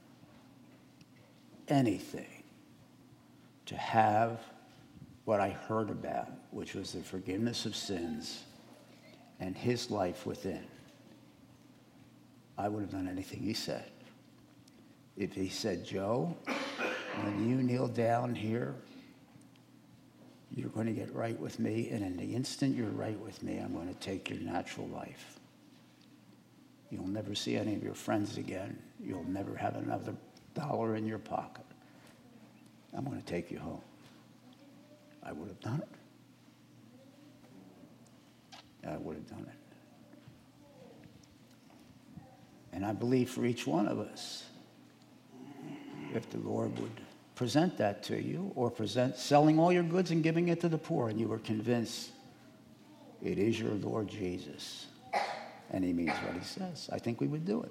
anything to have what I heard about, which was the forgiveness of sins and his life within. I would have done anything he said. If he said, Joe, when you kneel down here, you're going to get right with me, and in the instant you're right with me, I'm going to take your natural life. You'll never see any of your friends again. You'll never have another dollar in your pocket. I'm going to take you home. I would have done it. I would have done it. And I believe for each one of us, if the Lord would present that to you, or present selling all your goods and giving it to the poor, and you were convinced it is your Lord Jesus, and he means what he says, I think we would do it.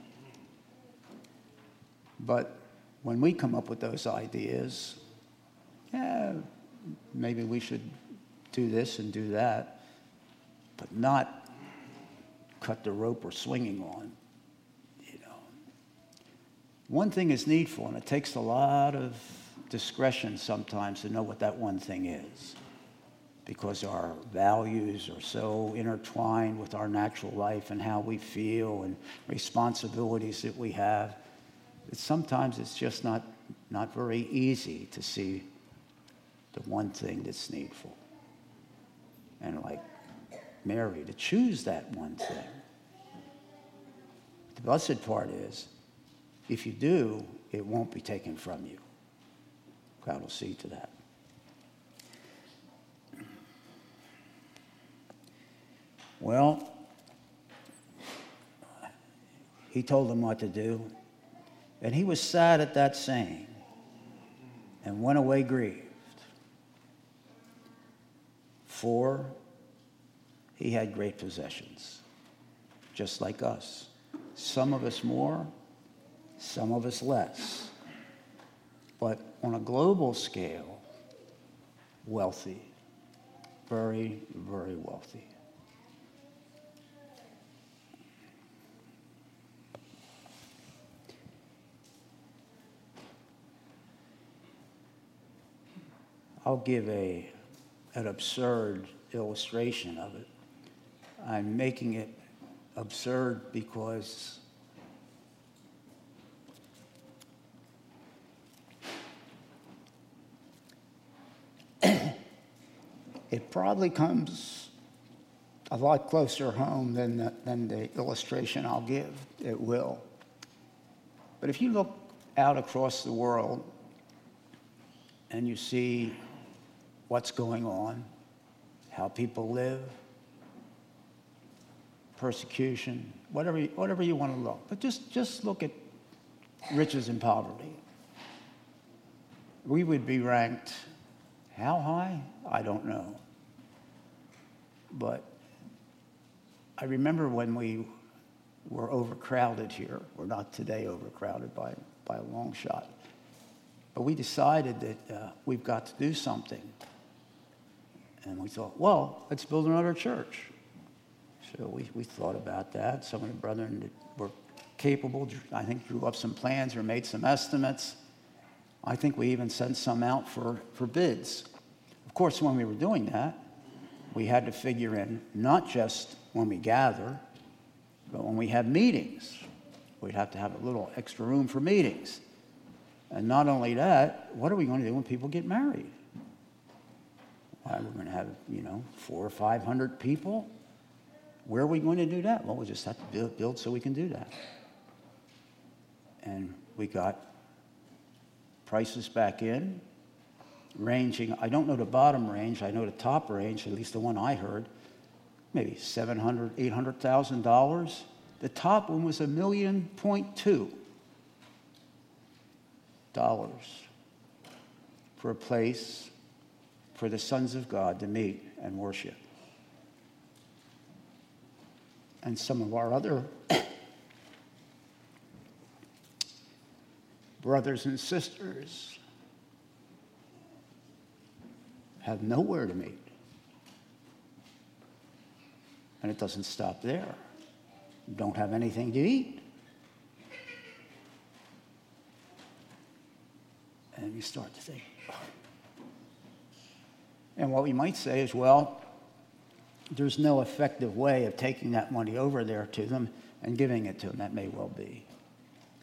But when we come up with those ideas, yeah, maybe we should do this and do that, but not cut the rope we're swinging on. You know, one thing is needful, and it takes a lot of discretion sometimes to know what that one thing is, because our values are so intertwined with our natural life and how we feel and responsibilities that we have, that sometimes it's just not, not very easy to see the one thing that's needful. And like Mary, to choose that one thing. The blessed part is, if you do, it won't be taken from you. God will see to that. Well, he told them what to do, and he was sad at that saying, and went away grieved. For he had great possessions, just like us. Some of us more, some of us less. But on a global scale, wealthy, very, very wealthy. I'll give a, an absurd illustration of it. I'm making it absurd because it probably comes a lot closer home than the, than the illustration I'll give. It will. But if you look out across the world and you see what's going on, how people live, persecution, whatever, whatever you want to look. But just, just look at riches and poverty. We would be ranked how high? I don't know. But I remember when we were overcrowded here. We're not today overcrowded by, by a long shot. But we decided that uh, we've got to do something. And we thought, well, let's build another church. So we, we thought about that. Some of the brethren that were capable, I think, drew up some plans or made some estimates. I think we even sent some out for, for bids. Of course, when we were doing that, we had to figure in not just when we gather, but when we have meetings. We'd have to have a little extra room for meetings. And not only that, what are we going to do when people get married? Why, we're going to have, you know, four or five hundred people. Where are we going to do that? Well, we just have to build, build so we can do that. And we got prices back in, ranging, I don't know the bottom range, I know the top range, at least the one I heard, maybe seven hundred thousand dollars, eight hundred thousand dollars. The top one was a million point two dollars for a place for the sons of God to meet and worship. And some of our other brothers and sisters have nowhere to meet. And it doesn't stop there. Don't have anything to eat. And you start to think. And what we might say is, well, there's no effective way of taking that money over there to them and giving it to them. That may well be.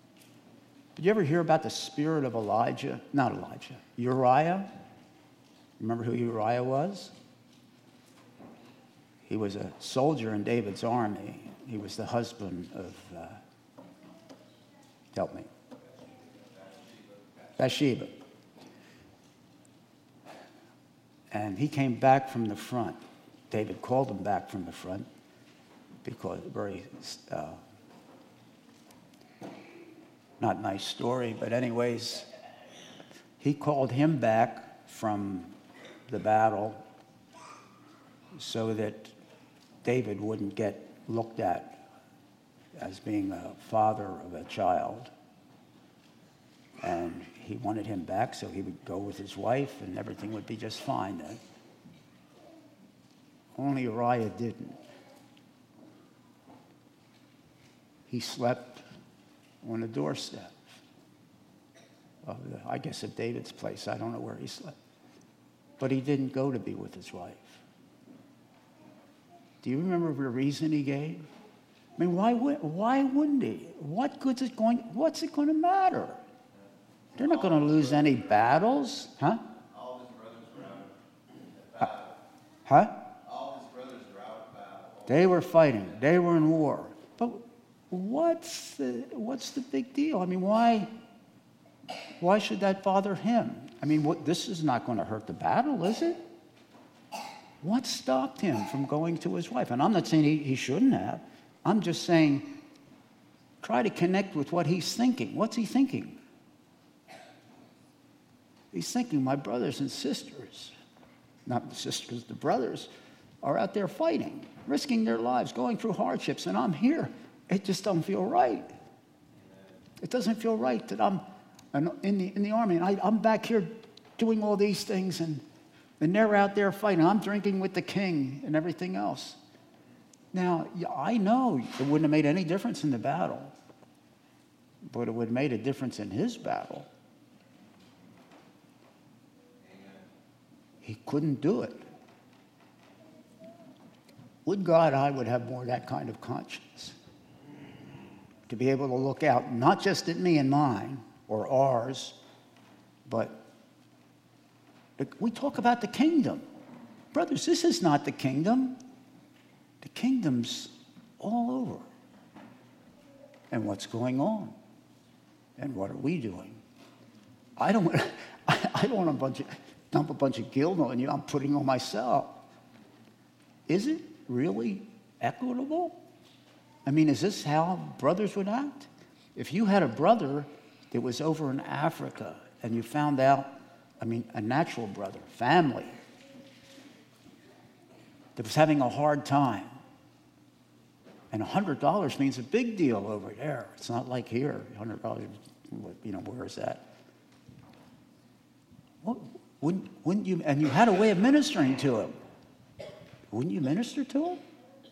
Did you ever hear about the spirit of Elijah? Not Elijah. Uriah? Remember who Uriah was? He was a soldier in David's army. He was the husband of, uh, help me, Bathsheba. And he came back from the front. David called him back from the front because very, uh, not nice story, but anyways, he called him back from the battle so that David wouldn't get looked at as being a father of a child. And he wanted him back so he would go with his wife and everything would be just fine then. Only Uriah didn't. He slept on the doorstep of the, I guess, of David's place. I don't know where he slept. But he didn't go to be with his wife. Do you remember the reason he gave? I mean, why would, why wouldn't he? What good's it going, what's it going to matter? They're not going to lose any battles. Huh? All his brothers were out of battle. Huh? All his brothers were out of battle. They were fighting. They were in war. But what's the, what's the big deal? I mean, why, why should that bother him? I mean, what, this is not going to hurt the battle, is it? What stopped him from going to his wife? And I'm not saying he, he shouldn't have. I'm just saying try to connect with what he's thinking. What's he thinking? He's thinking, my brothers and sisters, not the sisters, the brothers, are out there fighting, risking their lives, going through hardships, and I'm here. It just doesn't feel right. It doesn't feel right that I'm in the, in the army, and I, I'm back here doing all these things, and, and they're out there fighting. I'm drinking with the king and everything else. Now, I know it wouldn't have made any difference in the battle, but it would have made a difference in his battle. He couldn't do it. Would God I would have more of that kind of conscience, to be able to look out not just at me and mine or ours, but we talk about the kingdom. Brothers, this is not the kingdom. The kingdom's all over. And what's going on? And what are we doing? I don't want, I don't want a bunch of, dump a bunch of guilt on you. I'm putting on myself. Is it really equitable? I mean, is this how brothers would act? If you had a brother that was over in Africa and you found out, I mean, a natural brother, family, that was having a hard time, and one hundred dollars means a big deal over there. It's not like here. one hundred dollars, you know, where is that? What, wouldn't, wouldn't you, and you had a way of ministering to him. Wouldn't you minister to him?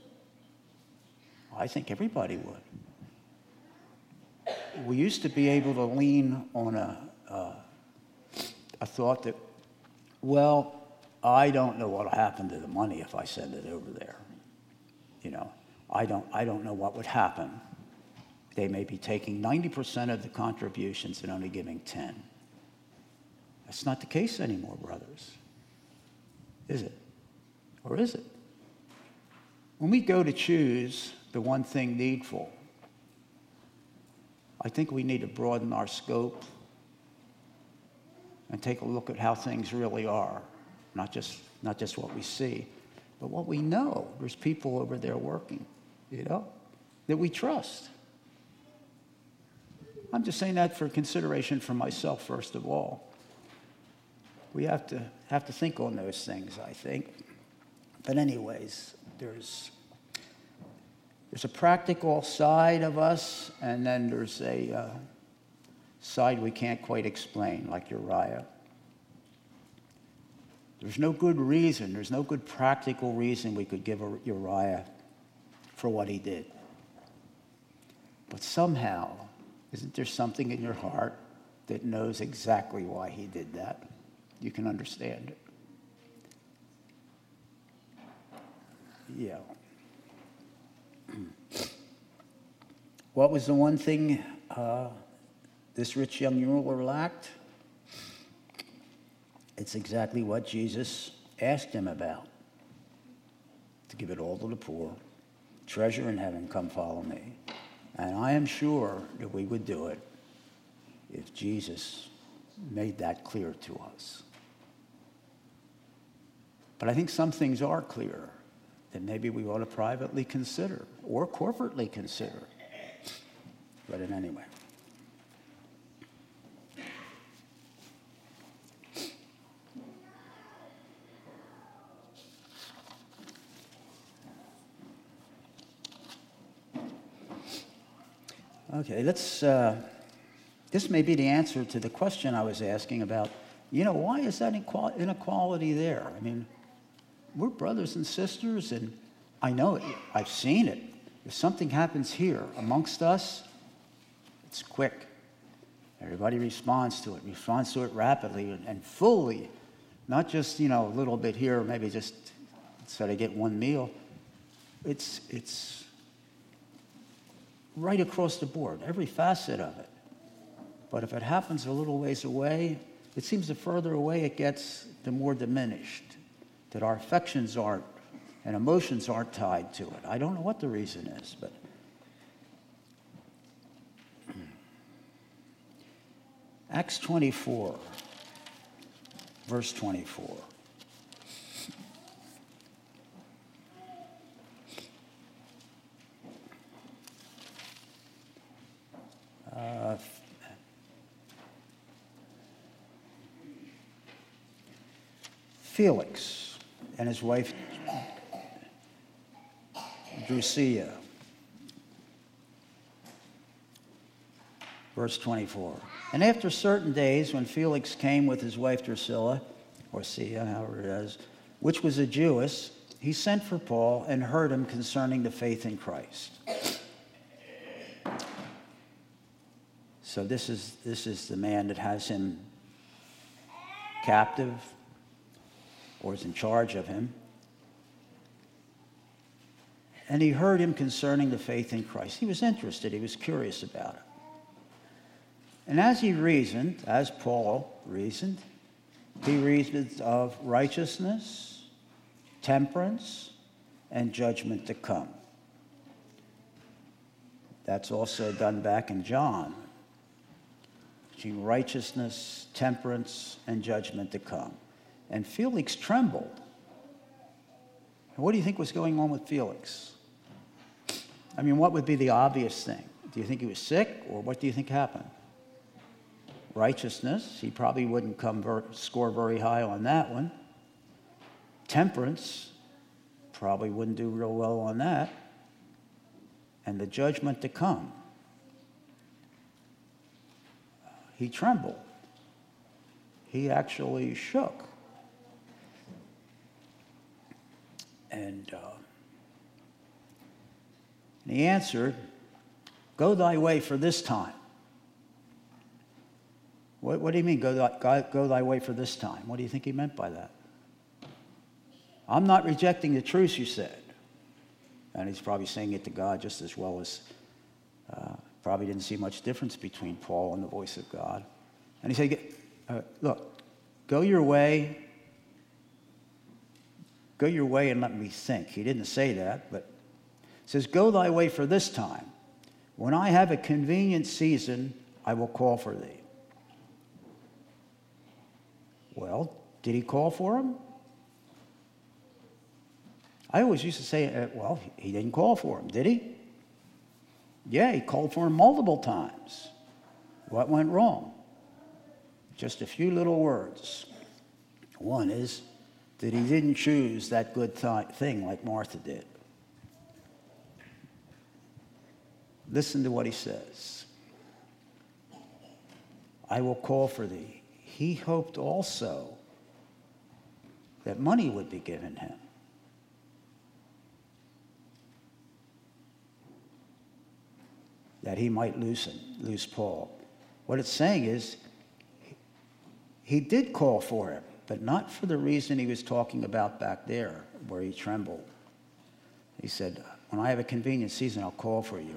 I think everybody would. We used to be able to lean on a, uh, a thought that, well, I don't know what will happen to the money if I send it over there. You know, I don't, I don't know what would happen. They may be taking ninety percent of the contributions and only giving ten. That's not the case anymore, brothers. Is it? Or is it? When we go to choose the one thing needful, I think we need to broaden our scope and take a look at how things really are. Not just, not just what we see, but what we know. There's people over there working, you know, that we trust. I'm just saying that for consideration for myself, first of all. We have to have to think on those things, I think. But anyways, there's there's a practical side of us, and then there's a uh, side we can't quite explain, like Uriah. There's no good reason, there's no good practical reason we could give Uriah for what he did. But somehow, isn't there something in your heart that knows exactly why he did that? You can understand it. Yeah. What was the one thing uh, this rich young ruler lacked? It's exactly what Jesus asked him about. To give it all to the poor, treasure in heaven, come follow me. And I am sure that we would do it if Jesus made that clear to us. But I think some things are clear that maybe we ought to privately consider or corporately consider. But in any way. Okay, let's, uh, this may be the answer to the question I was asking about, you know, why is that inequality there? I mean, we're brothers and sisters, and I know it, I've seen it. If something happens here amongst us, it's quick. Everybody responds to it, responds to it rapidly and fully, not just, you know, a little bit here, maybe just so they get one meal. It's, it's, right across the board, every facet of it. But if it happens a little ways away, it seems the further away it gets, the more diminished, that our affections aren't and emotions aren't tied to it. I don't know what the reason is, but Acts twenty-four, verse twenty-four. Uh, Felix and his wife Drusilla, verse twenty-four. And after certain days, when Felix came with his wife Drusilla, or Sia, however it is, which was a Jewess, he sent for Paul and heard him concerning the faith in Christ. So this is this is the man that has him captive or is in charge of him. And he heard him concerning the faith in Christ. He was interested. He was curious about it. And as he reasoned, as Paul reasoned, he reasoned of righteousness, temperance, and judgment to come. That's also done back in John. Righteousness, temperance, and judgment to come. And Felix trembled. And what do you think was going on with Felix? I mean, what would be the obvious thing? Do you think he was sick, or what do you think happened? Righteousness, he probably wouldn't come ver- score very high on that one. Temperance, probably wouldn't do real well on that. And the judgment to come. He trembled. He actually shook. And, uh, and he answered, "Go thy way for this time." What, what do you mean, go thy, go thy way for this time? What do you think he meant by that? I'm not rejecting the truth, you said. And he's probably saying it to God just as well as... Uh, Probably didn't see much difference between Paul and the voice of God. And he said, uh, look, go your way. Go your way and let me think. He didn't say that, but he says, go thy way for this time. When I have a convenient season, I will call for thee. Well, did he call for him? I always used to say, uh, well, he didn't call for him, did he? Yeah, he called for him multiple times. What went wrong? Just a few little words. One is that he didn't choose that good th- thing like Martha did. Listen to what he says. I will call for thee. He hoped also that money would be given him. That he might loosen, loose Paul. What it's saying is, he did call for him, but not for the reason he was talking about back there, where he trembled. He said, when I have a convenient season, I'll call for you.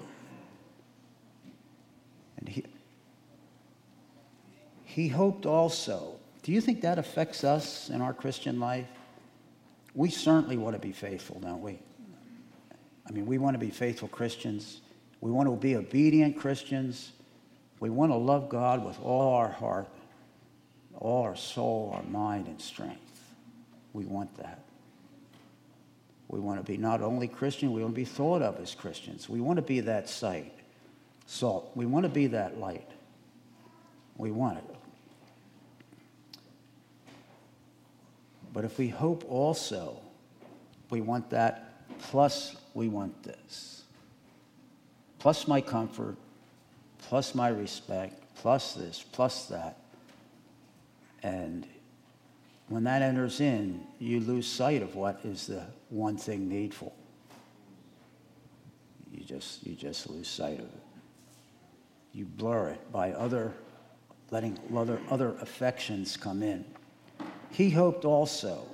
And he, he hoped also Do you think that affects us in our Christian life? We certainly want to be faithful, don't we? I mean, we want to be faithful Christians. We want to be obedient Christians. We want to love God with all our heart, all our soul, our mind, and strength. We want that. We want to be not only Christian, we want to be thought of as Christians. We want to be that sight, salt. We want to be that light. We want it. But if we hope also, we want that, plus we want this. Plus my comfort, plus my respect, plus this, plus that. And when that enters in, you lose sight of what is the one thing needful. You just, you just lose sight of it. You blur it by other, letting other, other affections come in. He hoped also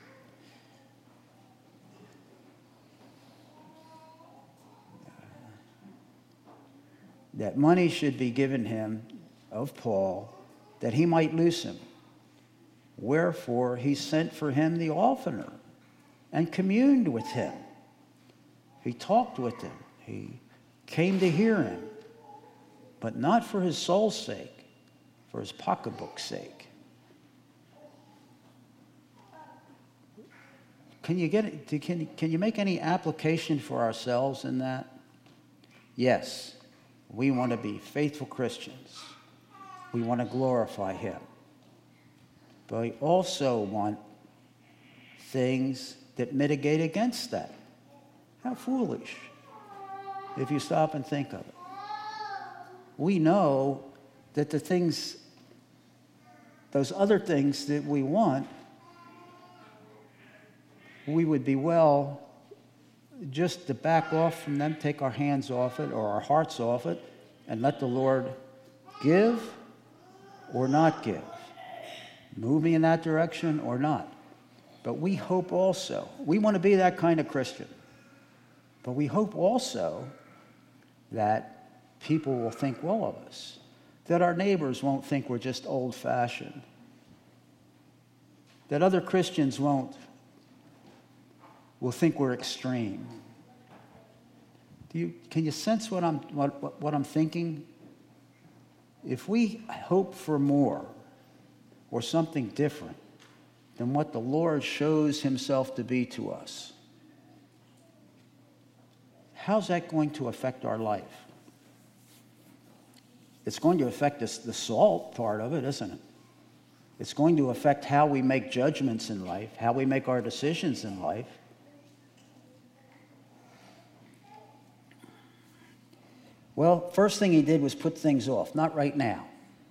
that money should be given him of Paul, that he might loose him. Wherefore he sent for him the oftener and communed with him. He talked with him. He came to hear him, but not for his soul's sake, for his pocketbook's sake. Can you get can, can you make any application for ourselves in that? Yes, we want to be faithful Christians. We want to glorify him. But we also want things that mitigate against that. How foolish, if you stop and think of it. We know that the things, those other things that we want, we would be well just to back off from them, take our hands off it or our hearts off it, and let the Lord give or not give. Move me in that direction or not. But we hope also, we want to be that kind of Christian. But we hope also that people will think well of us, that our neighbors won't think we're just old-fashioned, that other Christians won't will think we're extreme. Do you, can you sense what I'm, what, what, what I'm thinking? If we hope for more or something different than what the Lord shows himself to be to us, how's that going to affect our life? It's going to affect us, the salt part of it, isn't it? It's going to affect how we make judgments in life, how we make our decisions in life. Well, first thing he did was put things off. Not right now.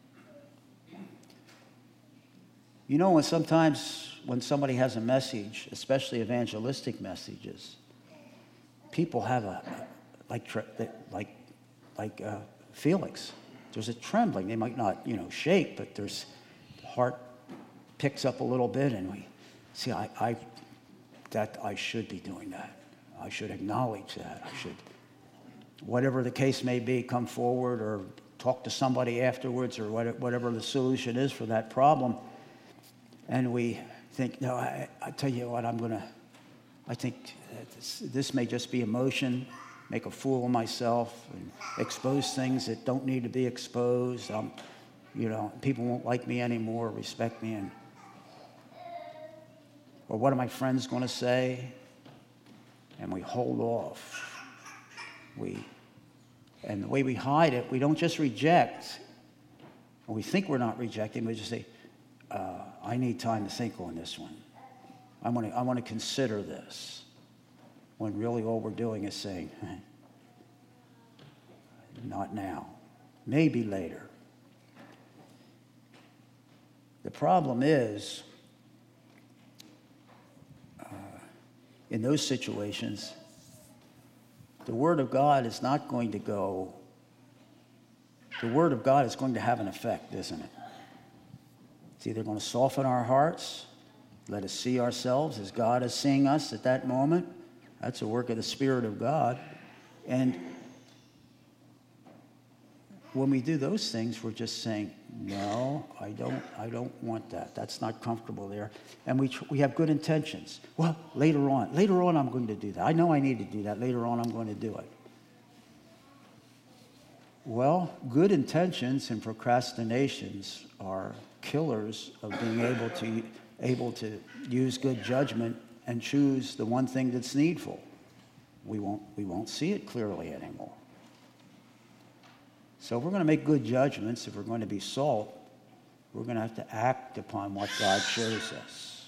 You know, when sometimes when somebody has a message, especially evangelistic messages, people have a, like, like, like uh, Felix. There's a trembling. They might not, you know, shake, but there's, the heart picks up a little bit, and we see, I, I, that I should be doing that. I should acknowledge that. I should, whatever the case may be, come forward or talk to somebody afterwards or whatever the solution is for that problem. And we think, no, I, I tell you what, I'm going to, I think this, this may just be emotion, make a fool of myself, and expose things that don't need to be exposed. Um, you know, people won't like me anymore, respect me, and or what are my friends going to say? And we hold off. We, and the way we hide it, we don't just reject. When we think we're not rejecting, we just say, uh, I need time to think on this one. I want to, I want to consider this. When really all we're doing is saying, not now, maybe later. The problem is, uh, in those situations, the Word of God is not going to go, the Word of God is going to have an effect, isn't it? It's either going to soften our hearts, let us see ourselves as God is seeing us at that moment. That's a work of the Spirit of God. And when we do those things, we're just saying, no, I don't, I don't want that. That's not comfortable there. And we, we have good intentions. Well, later on, later on I'm going to do that. I know I need to do that. Later on I'm going to do it. Well, good intentions and procrastinations are killers of being able to, able to use good judgment and choose the one thing that's needful. We won't, we won't see it clearly anymore. So if we're going to make good judgments, if we're going to be salt, we're going to have to act upon what God shows us.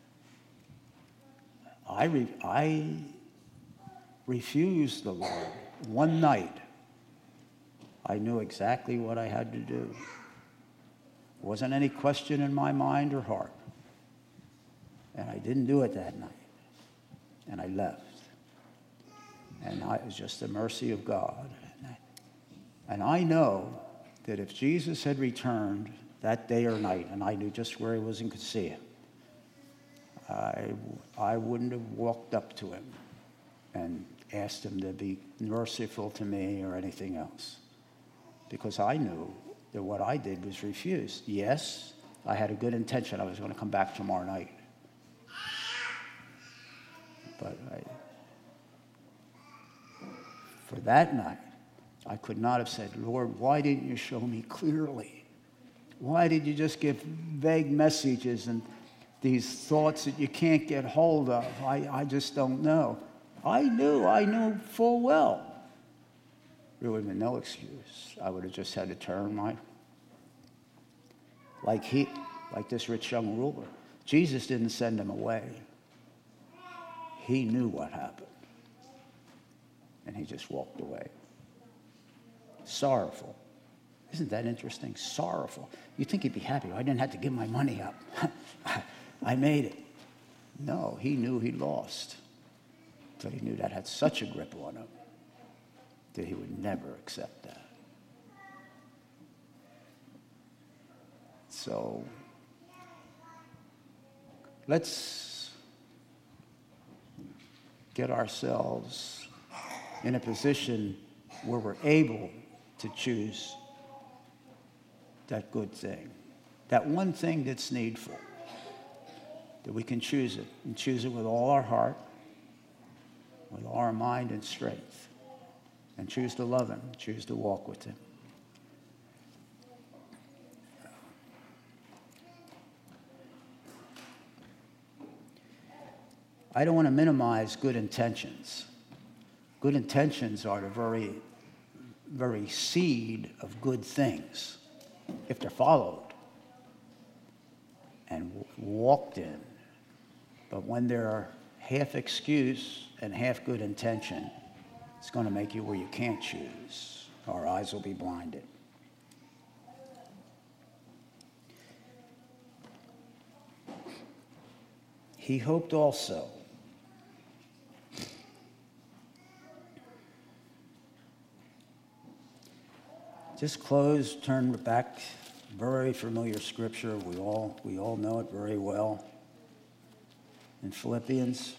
I, re- I refused the Lord. One night, I knew exactly what I had to do. There wasn't any question in my mind or heart. And I didn't do it that night. And I left. And I, it was just the mercy of God. And I know that if Jesus had returned that day or night, and I knew just where he was and could see him, I, I wouldn't have walked up to him and asked him to be merciful to me or anything else. Because I knew that what I did was refused. Yes, I had a good intention. I was going to come back tomorrow night. But I, for that night, I could not have said, Lord, why didn't you show me clearly? Why did you just give vague messages and these thoughts that you can't get hold of? I, I just don't know. I knew, I knew full well. There would have been no excuse. I would have just had to turn my, like he, like this rich young ruler. Jesus didn't send him away. He knew what happened. And he just walked away. Sorrowful. Isn't that interesting? Sorrowful. You'd think he'd be happy. I didn't have to give my money up. I made it. No, he knew he lost. But he knew that had such a grip on him that he would never accept that. So let's get ourselves in a position where we're able to choose that good thing, that one thing that's needful, that we can choose it, and choose it with all our heart, with all our mind and strength, and choose to love him, choose to walk with him. I don't want to minimize good intentions. Good intentions are the very very seed of good things, if they're followed and w- walked in. But when they're half excuse and half good intention, it's going to make you where you can't choose. Our eyes will be blinded. He hoped also just close, turn back, very familiar scripture. We all, we all know it very well. In Philippians.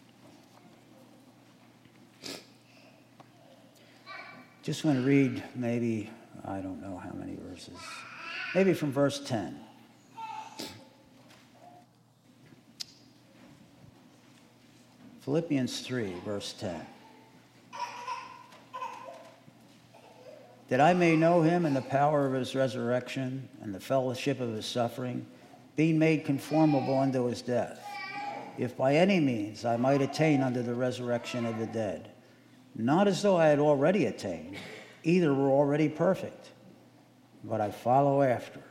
Just want to read maybe, I don't know how many verses, maybe from verse ten. Philippians three, verse ten. That I may know him and the power of his resurrection and the fellowship of his suffering, being made conformable unto his death, if by any means I might attain unto the resurrection of the dead. Not as though I had already attained, either were already perfect, but I follow after,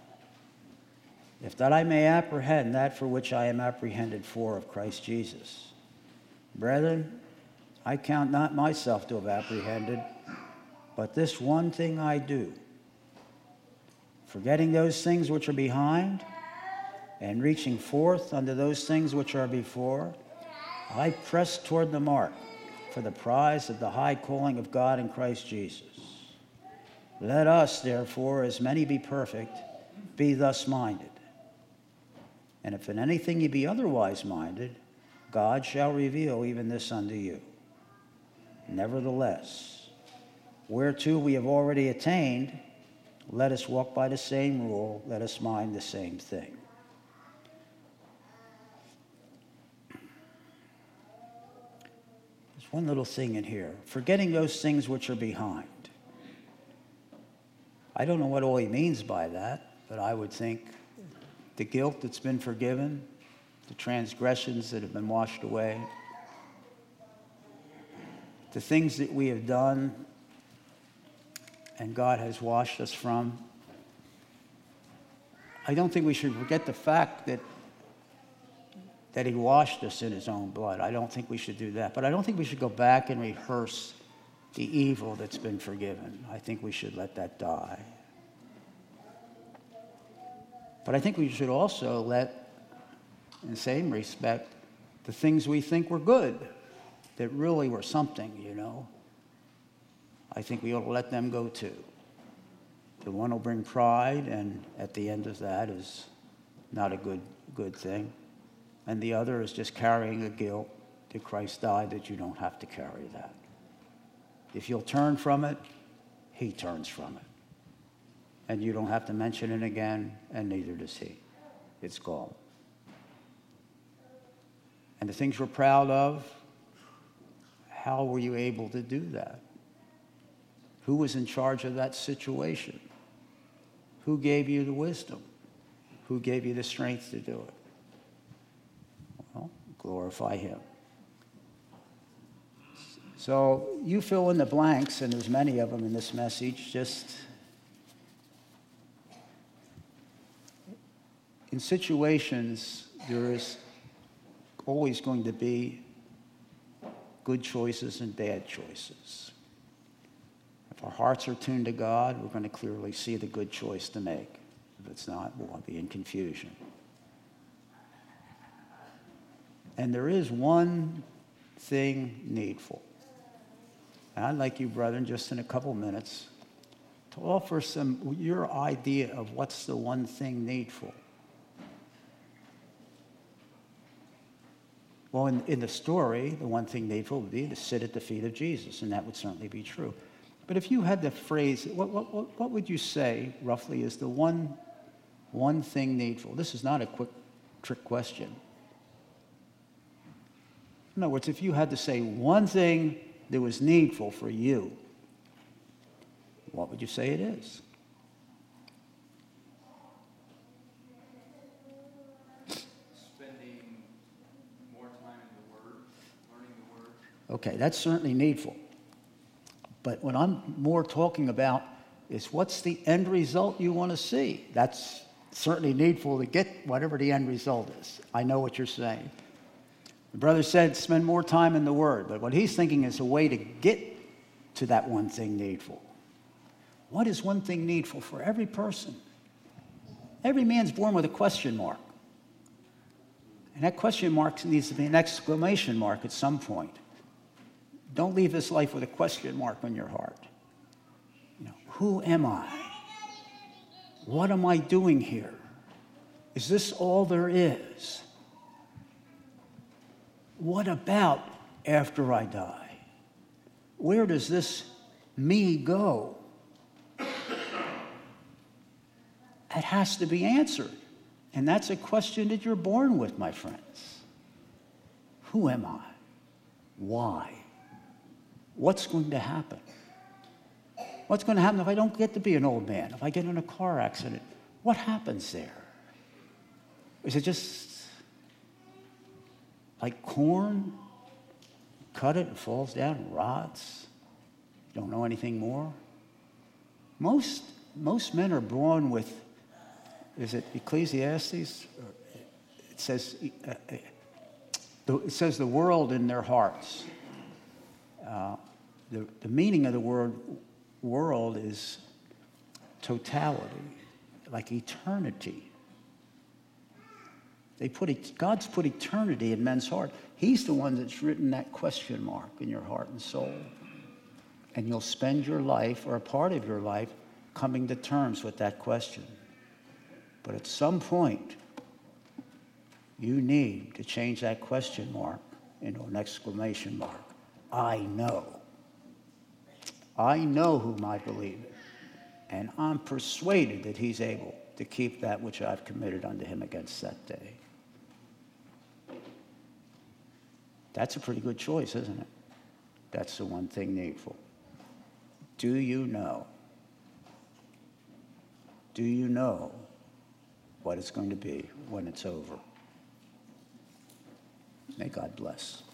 if that I may apprehend that for which I am apprehended for of Christ Jesus. Brethren, I count not myself to have apprehended, but this one thing I do, forgetting those things which are behind, and reaching forth unto those things which are before, I press toward the mark for the prize of the high calling of God in Christ Jesus. Let us, therefore, as many be perfect, be thus minded. And if in anything ye be otherwise minded, God shall reveal even this unto you. Nevertheless, Whereto we have already attained, let us walk by the same rule, let us mind the same thing. There's one little thing in here. Forgetting those things which are behind. I don't know what all he means by that, but I would think the guilt that's been forgiven, the transgressions that have been washed away, the things that we have done and God has washed us from. I don't think we should forget the fact that that he washed us in his own blood. I don't think we should do that. But I don't think we should go back and rehearse the evil that's been forgiven. I think we should let that die. But I think we should also let, in the same respect, the things we think were good, that really were something, you know, I think we ought to let them go too. The one will bring pride, and at the end of that is not a good, good thing. And the other is just carrying the guilt that Christ died, that you don't have to carry that. If you'll turn from it, he turns from it. And you don't have to mention it again, and neither does he. It's gone. And the things we're proud of, how were you able to do that? Who was in charge of that situation? Who gave you the wisdom? Who gave you the strength to do it? Well, glorify him. So you fill in the blanks, and there's many of them in this message. Just in situations, there is always going to be good choices and bad choices. If our hearts are tuned to God, we're going to clearly see the good choice to make. If it's not, we'll be in confusion. And there is one thing needful. And I'd like you, brethren, just in a couple minutes, to offer some your idea of what's the one thing needful. Well, in, in the story, the one thing needful would be to sit at the feet of Jesus, and that would certainly be true. But if you had the phrase, what, what, what would you say, roughly, is the one, one thing needful? This is not a quick trick question. In other words, if you had to say one thing that was needful for you, what would you say it is? Spending more time in the Word, learning the Word. Okay, that's certainly needful. But what I'm more talking about is what's the end result you want to see. That's certainly needful to get whatever the end result is. I know what you're saying. The brother said spend more time in the Word, but what he's thinking is a way to get to that one thing needful. What is one thing needful for every person? Every man's born with a question mark. And that question mark needs to be an exclamation mark at some point. Don't leave this life with a question mark on your heart. You know, who am I? What am I doing here? Is this all there is? What about after I die? Where does this me go? It has to be answered. And that's a question that you're born with, my friends. Who am I? Why? What's going to happen? What's going to happen if I don't get to be an old man? If I get in a car accident? What happens there? Is it just like corn? Cut it, it falls down and rots. You don't know anything more? Most, most men are born with, is it Ecclesiastes? It says, uh, it says the world in their hearts. Uh, the, the meaning of the word world is totality, like eternity. They put it, God's put eternity in men's heart. He's the one that's written that question mark in your heart and soul. And you'll spend your life, or a part of your life, coming to terms with that question. But at some point, you need to change that question mark into an exclamation mark. I know. I know whom I believe in, and I'm persuaded that he's able to keep that which I've committed unto him against that day. That's a pretty good choice, isn't it? That's the one thing needful. Do you know? Do you know what it's going to be when it's over? May God bless.